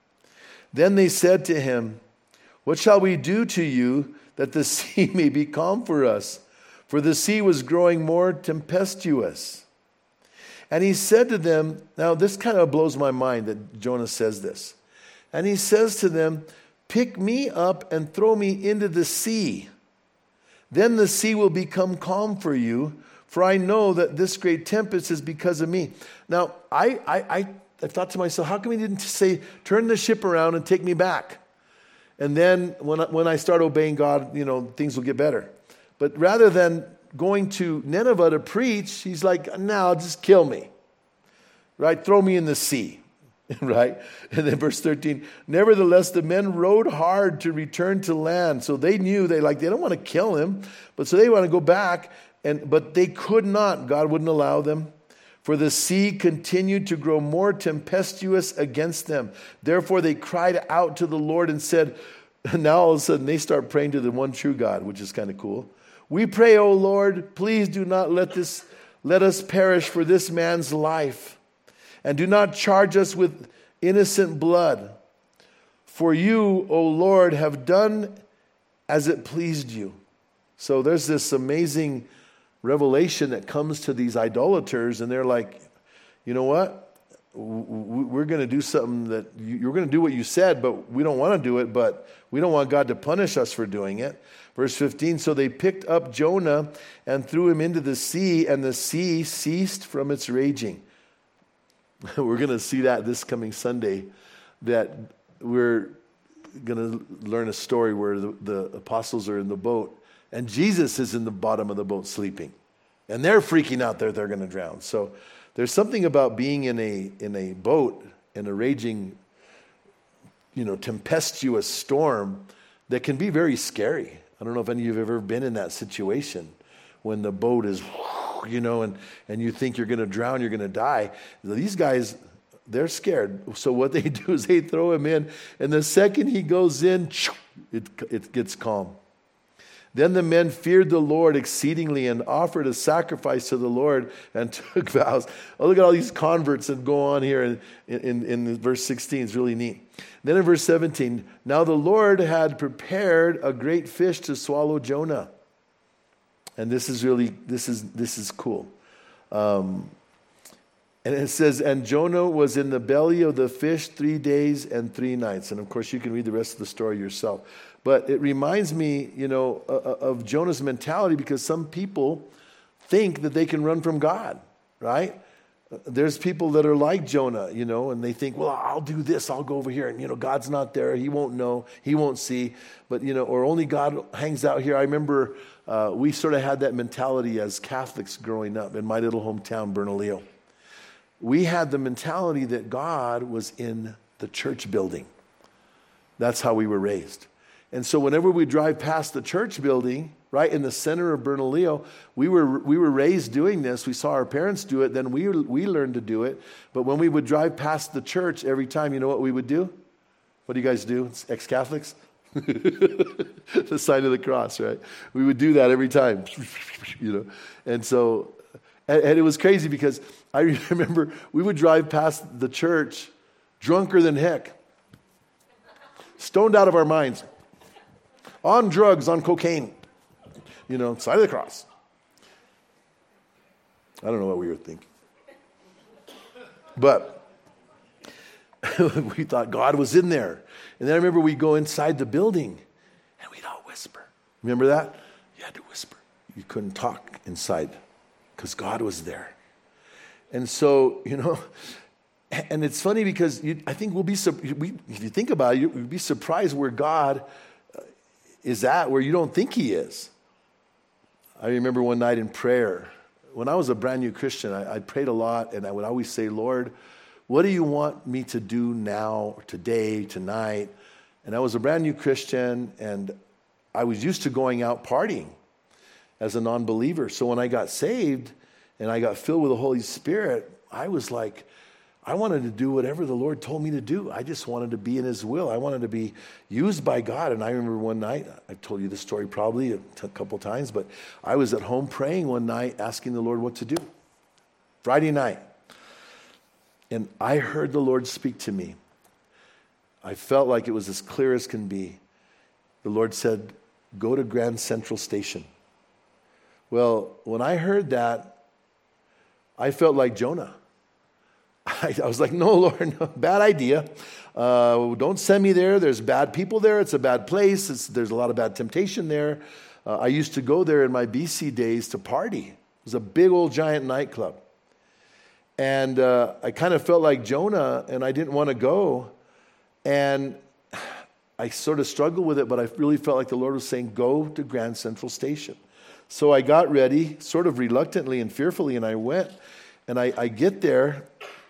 Then they said to him, what shall we do to you that the sea may be calm for us? For the sea was growing more tempestuous. And he said to them, now this kind of blows my mind that Jonah says this. And he says to them, pick me up and throw me into the sea. Then the sea will become calm for you, for I know that this great tempest is because of me. Now, I, I, I, I thought to myself, how come he didn't say, turn the ship around and take me back? And then when I, when I start obeying God, you know, things will get better. But rather than going to Nineveh to preach, he's like, no, just kill me. Right? Throw me in the sea. Right? And then verse thirteen, nevertheless, the men rowed hard to return to land. So they knew, they like, they don't want to kill him. But so they want to go back. And but they could not. God wouldn't allow them. For the sea continued to grow more tempestuous against them. Therefore they cried out to the Lord and said, and now all of a sudden they start praying to the one true God, which is kind of cool. We pray, O Lord, please do not let this let us perish for this man's life. And do not charge us with innocent blood. For you, O Lord, have done as it pleased you. So there's this amazing revelation that comes to these idolaters, and they're like, you know what? We're going to do something that you're going to do what you said, but we don't want to do it, but we don't want God to punish us for doing it. Verse fifteen, so they picked up Jonah and threw him into the sea, and the sea ceased from its raging. We're going to see that this coming Sunday, that we're going to learn a story where the, the apostles are in the boat, and Jesus is in the bottom of the boat sleeping. And they're freaking out that they're going to drown. So there's something about being in a in a boat in a raging, you know, tempestuous storm that can be very scary. I don't know if any of you have ever been in that situation when the boat is, you know, and, and you think you're going to drown, you're going to die. These guys, they're scared. So what they do is they throw him in, and the second he goes in, it, it gets calm. Then the men feared the Lord exceedingly and offered a sacrifice to the Lord and took vows. Oh, look at all these converts that go on here in, in, in verse sixteen. It's really neat. Then in verse seventeen, now the Lord had prepared a great fish to swallow Jonah. And this is really, this is this is cool. Um, and it says, and Jonah was in the belly of the fish three days and three nights. And of course, you can read the rest of the story yourself. But it reminds me, you know, uh, of Jonah's mentality, because some people think that they can run from God. right? There's people that are like Jonah, you know, and they think, well, I'll do this, I'll go over here, and, you know, God's not there, he won't know, he won't see, but, you know, or only God hangs out here. I remember uh, we sort of had that mentality as Catholics growing up in my little hometown, Bernalillo. We had the mentality that God was in the church building. That's how we were raised. And so whenever we drive past the church building, right in the center of Bernalillo, we were we were raised doing this. We saw our parents do it, then we we learned to do it. But when we would drive past the church every time, you know what we would do? What do you guys do, ex-Catholics? The sign of the cross, right? We would do that every time, you know. And so, and, and it was crazy because I remember we would drive past the church drunker than heck, stoned out of our minds, on drugs, on cocaine. You know, sign of the cross. I don't know what we were thinking. But we thought God was in there. And then I remember we'd go inside the building and we'd all whisper. Remember that? You had to whisper. You couldn't talk inside because God was there. And so, you know, and it's funny because you, I think we'll be, we, if you think about it, you'll be surprised where God is at, where you don't think he is. I remember one night in prayer, when I was a brand new Christian, I, I prayed a lot, and I would always say, Lord, what do you want me to do now, or today, tonight? And I was a brand new Christian, and I was used to going out partying as a non-believer. So when I got saved and I got filled with the Holy Spirit, I was like, I wanted to do whatever the Lord told me to do. I just wanted to be in his will. I wanted to be used by God. And I remember one night, I've told you this story probably a t- couple times, but I was at home praying one night, asking the Lord what to do. Friday night. And I heard the Lord speak to me. I felt like it was as clear as can be. The Lord said, go to Grand Central Station. Well, when I heard that, I felt like Jonah. I, I was like, no, Lord, no, bad idea. Uh, don't send me there. There's bad people there. It's a bad place. It's, there's a lot of bad temptation there. Uh, I used to go there in my B C days to party. It was a big old giant nightclub. And uh, I kind of felt like Jonah, and I didn't want to go. And I sort of struggled with it, but I really felt like the Lord was saying, go to Grand Central Station. So I got ready, sort of reluctantly and fearfully, and I went. And I, I get there.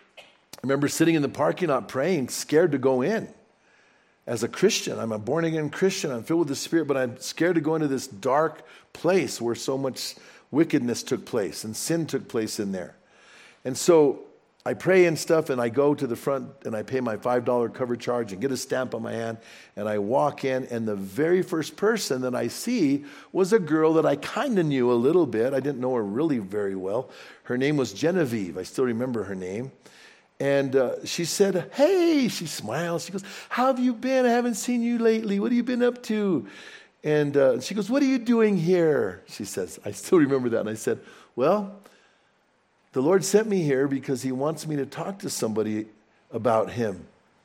I remember sitting in the parking lot praying, scared to go in. As a Christian, I'm a born-again Christian. I'm filled with the Spirit, but I'm scared to go into this dark place where so much wickedness took place and sin took place in there. And so I pray and stuff, and I go to the front, and I pay my five dollars cover charge and get a stamp on my hand, and I walk in, and the very first person that I see was a girl that I kind of knew a little bit. I didn't know her really very well. Her name was Genevieve. I still remember her name. And uh, she said, hey, she smiles. She goes, how have you been? I haven't seen you lately. What have you been up to? And uh, she goes, what are you doing here? She says, I still remember that. And I said, well, the Lord sent me here because he wants me to talk to somebody about him.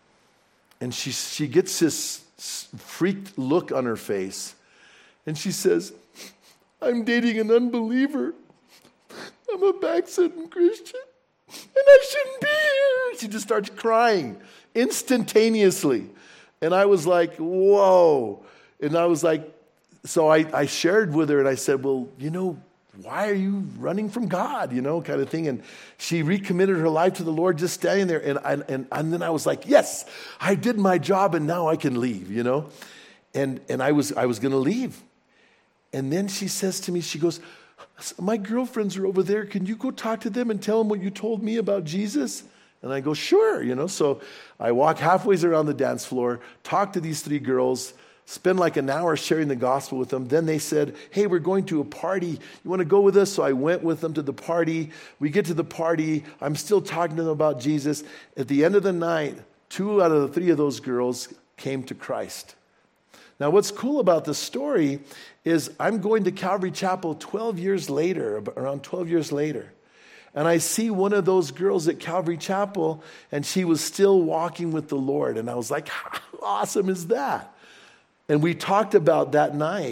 And she, she gets this freaked look on her face. And she says, I'm dating an unbeliever. I'm a backslidden Christian. And I shouldn't be here. She just starts crying instantaneously. And I was like, whoa. And I was like, so I, I shared with her and I said, well, you know, why are you running from God? You know, kind of thing. And she recommitted her life to the Lord just standing there. And, I, and, and then I was like, yes, I did my job and now I can leave, you know. And, and I was, I was going to leave. And then she says to me, she goes, my girlfriends are over there. Can you go talk to them and tell them what you told me about Jesus? And I go, sure, you know. So I walk halfway around the dance floor, talk to these three girls, spend like an hour sharing the gospel with them. Then they said, hey, we're going to a party. You want to go with us? So I went with them to the party. We get to the party. I'm still talking to them about Jesus. At the end of the night, two out of the three of those girls came to Christ. Now, what's cool about this story is I'm going to Calvary Chapel twelve years later, around twelve years later. And I see one of those girls at Calvary Chapel, and she was still walking with the Lord. And I was like, how awesome is that? And we talked about that night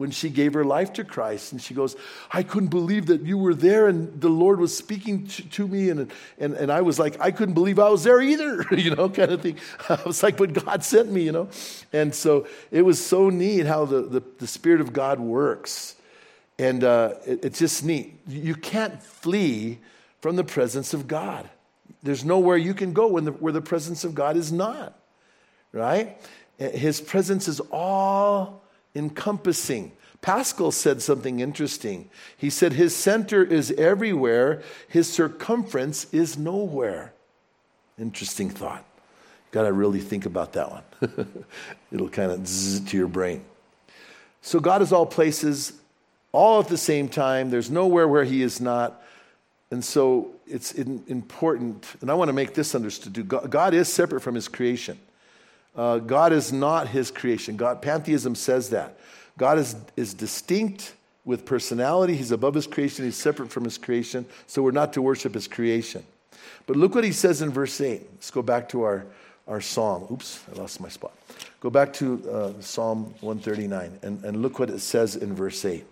when she gave her life to Christ. And she goes, I couldn't believe that you were there and the Lord was speaking to, to me. And, and, and I was like, I couldn't believe I was there either, you know, kind of thing. I was like, but God sent me, you know. And so it was so neat how the, the, the Spirit of God works. And uh, it, it's just neat. You can't flee from the presence of God. There's nowhere you can go when the, where the presence of God is not, right? His presence is all encompassing. Pascal said something interesting. He said his center is everywhere, his circumference is nowhere. Interesting thought. Got to really think about that one. It'll kind of zzz to your brain. So God is all places, all at the same time. There's nowhere where he is not. And so it's in, important, and I want to make this understood too. God, God is separate from his creation. Uh, God is not his creation. God, pantheism says that. God is, is distinct with personality. He's above his creation. He's separate from his creation. So we're not to worship his creation. But look what he says in verse eight. Let's go back to our, our psalm. Oops, I lost my spot. Go back to uh, Psalm one thirty-nine and, and look what it says in verse eight.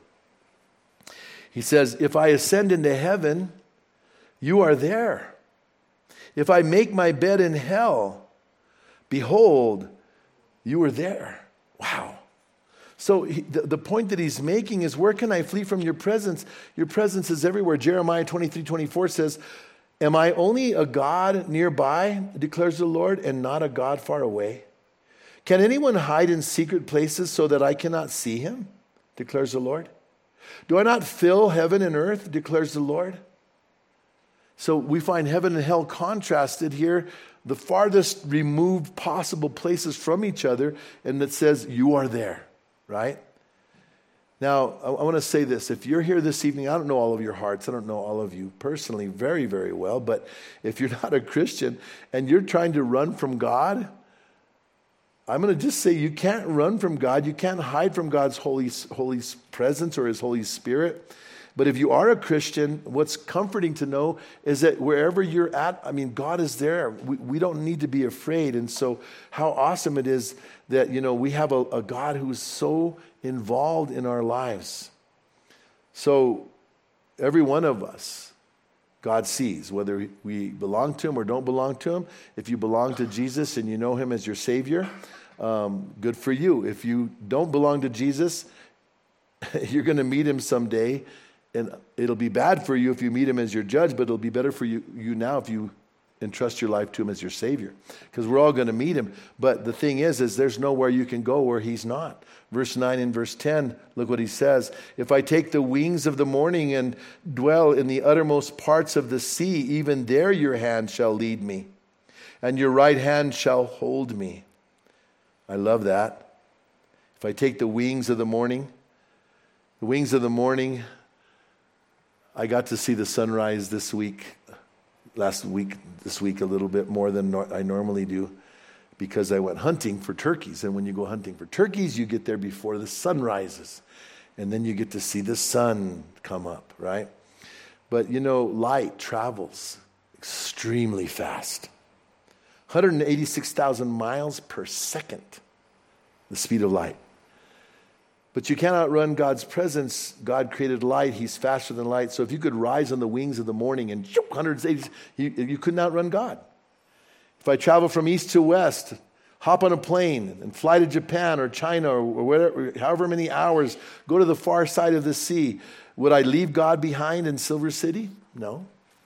He says, if I ascend into heaven, you are there. If I make my bed in hell, behold, you are there. Wow. So he, the, the point that he's making is, where can I flee from your presence? Your presence is everywhere. Jeremiah twenty-three twenty-four says, am I only a God nearby, declares the Lord, and not a God far away? Can anyone hide in secret places so that I cannot see him, declares the Lord? Do I not fill heaven and earth, declares the Lord? So we find heaven and hell contrasted here, the farthest removed possible places from each other, and it says, you are there, right? Now, I, I want to say this. If you're here this evening, I don't know all of your hearts. I don't know all of you personally very, very well, but if you're not a Christian and you're trying to run from God, I'm going to just say you can't run from God. You can't hide from God's holy, holy presence or his Holy Spirit. But if you are a Christian, what's comforting to know is that wherever you're at, I mean, God is there. We, we don't need to be afraid. And so how awesome it is that, you know, we have a, a God who is so involved in our lives. So every one of us, God sees, whether we belong to him or don't belong to him. If you belong to Jesus and you know him as your Savior, um, good for you. If you don't belong to Jesus, you're going to meet him someday. And it'll be bad for you if you meet him as your judge, but it'll be better for you, you now if you entrust your life to him as your Savior. Because we're all going to meet him. But the thing is, is there's nowhere you can go where he's not. Verse nine and verse ten, look what he says. If I take the wings of the morning and dwell in the uttermost parts of the sea, even there your hand shall lead me, and your right hand shall hold me. I love that. If I take the wings of the morning, the wings of the morning, I got to see the sunrise this week, last week, this week a little bit more than no- I normally do, because I went hunting for turkeys. And when you go hunting for turkeys, you get there before the sun rises. And then you get to see the sun come up, right? But you know, light travels extremely fast. one hundred eighty-six thousand miles per second, the speed of light. But you cannot run God's presence. God created light. He's faster than light. So if you could rise on the wings of the morning and one hundred eighty, you, you could not run God. If I travel from east to west, hop on a plane and fly to Japan or China or whatever, however many hours, go to the far side of the sea, would I leave God behind in Silver City? No.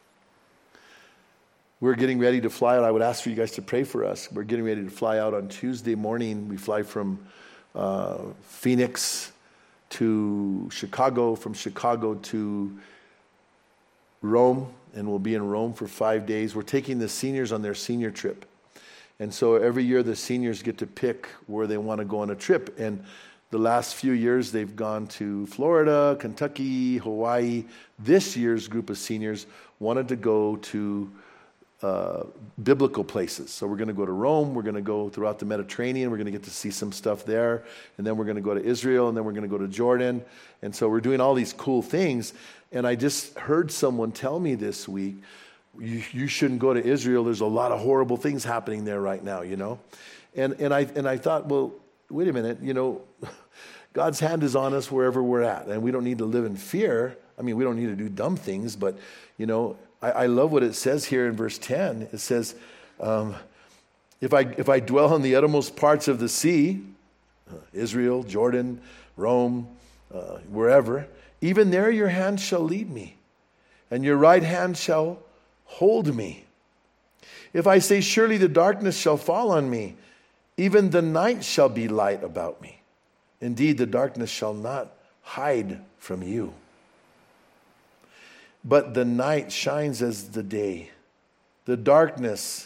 We're getting ready to fly out. I would ask for you guys to pray for us. We're getting ready to fly out on Tuesday morning. We fly from uh, Phoenix to Chicago, from Chicago to Rome, and we'll be in Rome for five days. We're taking the seniors on their senior trip. And so every year the seniors get to pick where they want to go on a trip. And the last few years they've gone to Florida, Kentucky, Hawaii. This year's group of seniors wanted to go to uh, biblical places. So we're going to go to Rome. We're going to go throughout the Mediterranean. We're going to get to see some stuff there. And then we're going to go to Israel. And then we're going to go to Jordan. And so we're doing all these cool things. And I just heard someone tell me this week, you, you shouldn't go to Israel. There's a lot of horrible things happening there right now, you know. And and I and I thought, well, wait a minute, you know, God's hand is on us wherever we're at, and we don't need to live in fear. I mean, we don't need to do dumb things, but, you know, I, I love what it says here in verse ten. It says, um, if I if I dwell in the uttermost parts of the sea, uh, Israel, Jordan, Rome, uh, wherever, even there your hand shall lead me, and your right hand shall hold me. If I say, surely the darkness shall fall on me, even the night shall be light about me. Indeed, the darkness shall not hide from you. But the night shines as the day. The darkness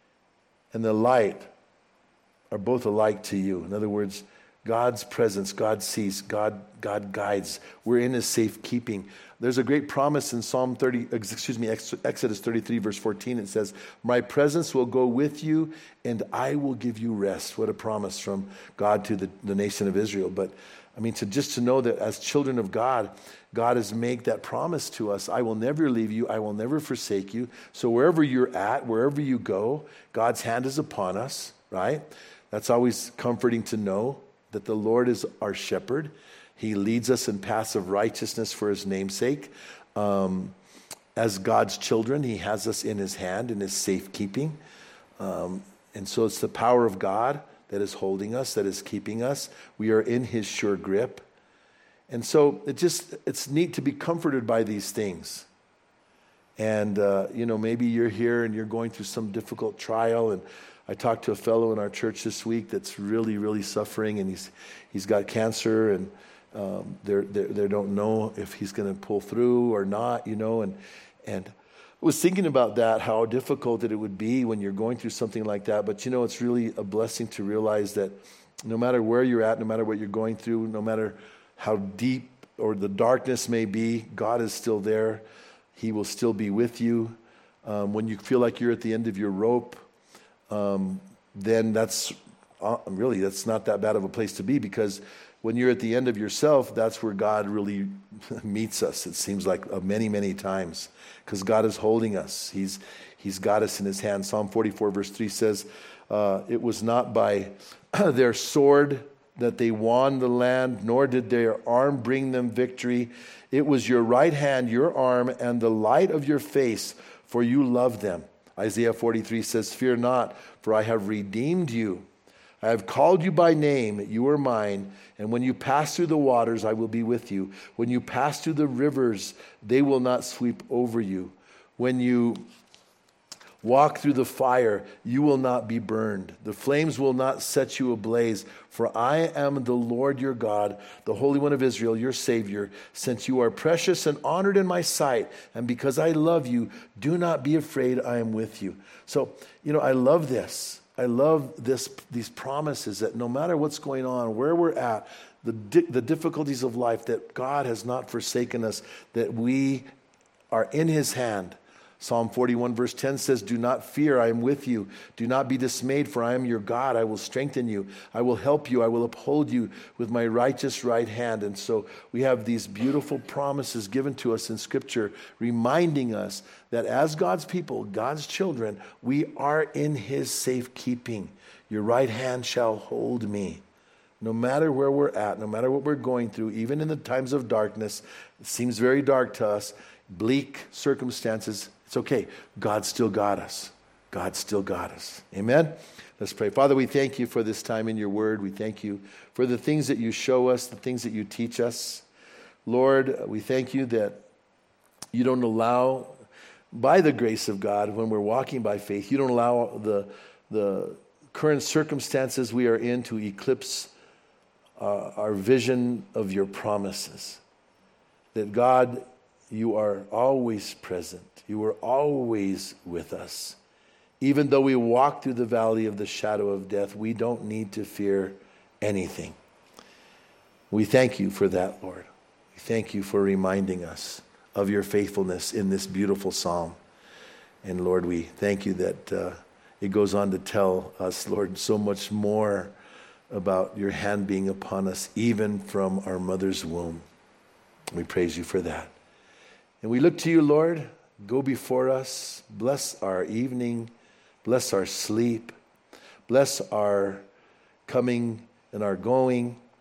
and the light are both alike to you. In other words, God's presence, God sees, God, God guides. We're in his safekeeping. There's a great promise in Psalm thirty, excuse me, Exodus thirty-three, verse fourteen. It says, my presence will go with you and I will give you rest. What a promise from God to the, the nation of Israel. But I mean, to just to know that as children of God, God has made that promise to us. I will never leave you. I will never forsake you. So wherever you're at, wherever you go, God's hand is upon us, right? That's always comforting to know that the Lord is our shepherd. He leads us in paths of righteousness for his namesake. Um, as God's children, he has us in his hand, in his safekeeping. Um, and so it's the power of God that is holding us, that is keeping us. We are in his sure grip. And so it just, it's neat to be comforted by these things. And, uh, you know, maybe you're here and you're going through some difficult trial. And I talked to a fellow in our church this week that's really, really suffering, and he's he's got cancer, and um, they're, they're, they don't know if he's going to pull through or not, you know. And, and I was thinking about that, how difficult that it would be when you're going through something like that. But, you know, it's really a blessing to realize that no matter where you're at, no matter what you're going through, no matter how deep or the darkness may be, God is still there. He will still be with you. Um, when you feel like you're at the end of your rope, um, then that's uh, really, that's not that bad of a place to be, because when you're at the end of yourself, that's where God really meets us. It seems like uh, many, many times, because God is holding us. He's He's got us in his hand. Psalm forty-four verse three says, uh, it was not by their sword that they won the land, nor did their arm bring them victory. It was your right hand, your arm, and the light of your face, for you loved them. Isaiah forty-three says, fear not, for I have redeemed you. I have called you by name, you are mine. And when you pass through the waters, I will be with you. When you pass through the rivers, they will not sweep over you. When you walk through the fire, you will not be burned. The flames will not set you ablaze. For I am the Lord your God, the Holy One of Israel, your Savior. Since you are precious and honored in my sight, and because I love you, do not be afraid, I am with you. So, you know, I love this. I love this, these promises that no matter what's going on, where we're at, the, di- the difficulties of life, that God has not forsaken us, that we are in his hand. Psalm forty-one verse ten says, do not fear, I am with you. Do not be dismayed, for I am your God. I will strengthen you. I will help you. I will uphold you with my righteous right hand. And so we have these beautiful promises given to us in Scripture, reminding us that as God's people, God's children, we are in his safekeeping. Your right hand shall hold me. No matter where we're at, no matter what we're going through, even in the times of darkness, it seems very dark to us, bleak circumstances, it's okay. God still got us. God still got us. Amen? Let's pray. Father, we thank you for this time in your word. We thank you for the things that you show us, the things that you teach us. Lord, we thank you that you don't allow, by the grace of God, when we're walking by faith, you don't allow the, the current circumstances we are in to eclipse uh, our vision of your promises. That God, you are always present. You are always with us. Even though we walk through the valley of the shadow of death, we don't need to fear anything. We thank you for that, Lord. We thank you for reminding us of your faithfulness in this beautiful psalm. And Lord, we thank you that uh, it goes on to tell us, Lord, so much more about your hand being upon us, even from our mother's womb. We praise you for that. And we look to you, Lord. Go before us. Bless our evening. Bless our sleep. Bless our coming and our going,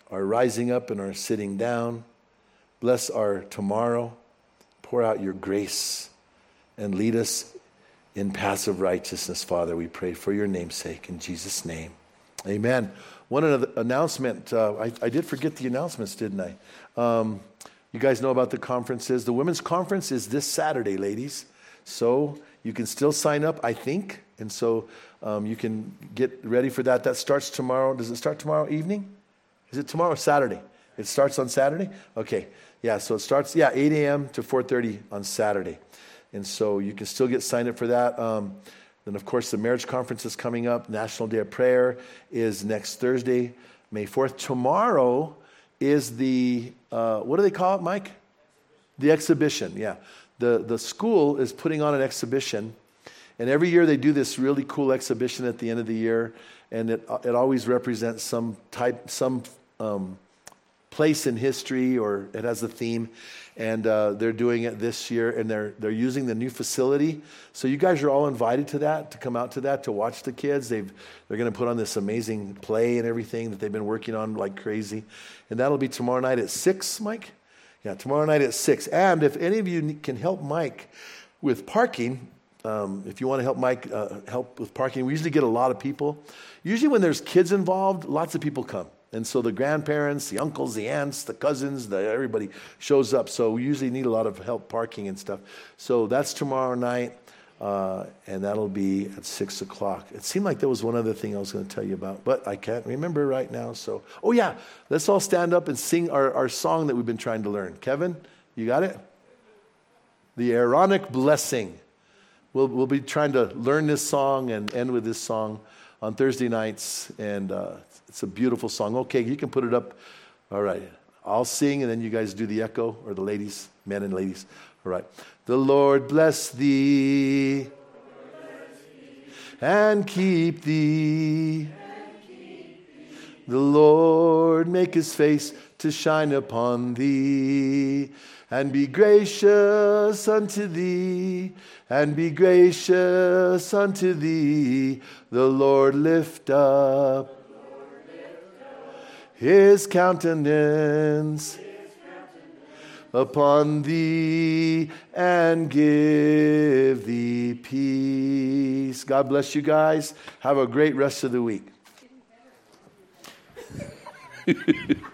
our rising up and our sitting down. Bless our tomorrow. Pour out your grace and lead us in paths of righteousness, Father. We pray for your name's sake, in Jesus' name. Amen. One other announcement. Uh, I, I did forget the announcements, didn't I? Um, you guys know about the conferences. The women's conference is this Saturday, ladies. So you can still sign up, I think. And so um, you can get ready for that. That starts tomorrow. Does it start tomorrow evening? Is it tomorrow or Saturday? It starts on Saturday? Okay. Yeah, so it starts, yeah, eight a.m. to four thirty on Saturday. And so you can still get signed up for that. Um, then, of course, the marriage conference is coming up. National Day of Prayer is next Thursday, May fourth. Tomorrow is the, uh, what do they call it, Mike? The exhibition, yeah. The, the school is putting on an exhibition. And every year they do this really cool exhibition at the end of the year. And it, it always represents some type, some um place in history, or it has a theme, and uh, they're doing it this year, and they're they're using the new facility. So you guys are all invited to that, to come out to that, to watch the kids. They've they're going to put on this amazing play and everything that they've been working on like crazy, and that'll be tomorrow night at six. Mike, yeah, tomorrow night at six. And if any of you can help Mike with parking. Um, if you want to help Mike uh, help with parking, we usually get a lot of people. Usually when there's kids involved, lots of people come. And so the grandparents, the uncles, the aunts, the cousins, the, everybody shows up. So we usually need a lot of help parking and stuff. So that's tomorrow night, uh, and that'll be at six o'clock. It seemed like there was one other thing I was going to tell you about, but I can't remember right now. So, oh yeah, let's all stand up and sing our, our song that we've been trying to learn. Kevin, you got it? The Aaronic Blessing. We'll, we'll be trying to learn this song and end with this song on Thursday nights, and uh, it's a beautiful song. Okay, you can put it up. All right. I'll sing, and then you guys do the echo, or the ladies, men and ladies. All right. The Lord bless thee and keep thee. The Lord make his face to shine upon thee and be gracious unto thee, and be gracious unto thee. The Lord lift up his countenance upon thee and give thee peace. God bless you guys. Have a great rest of the week.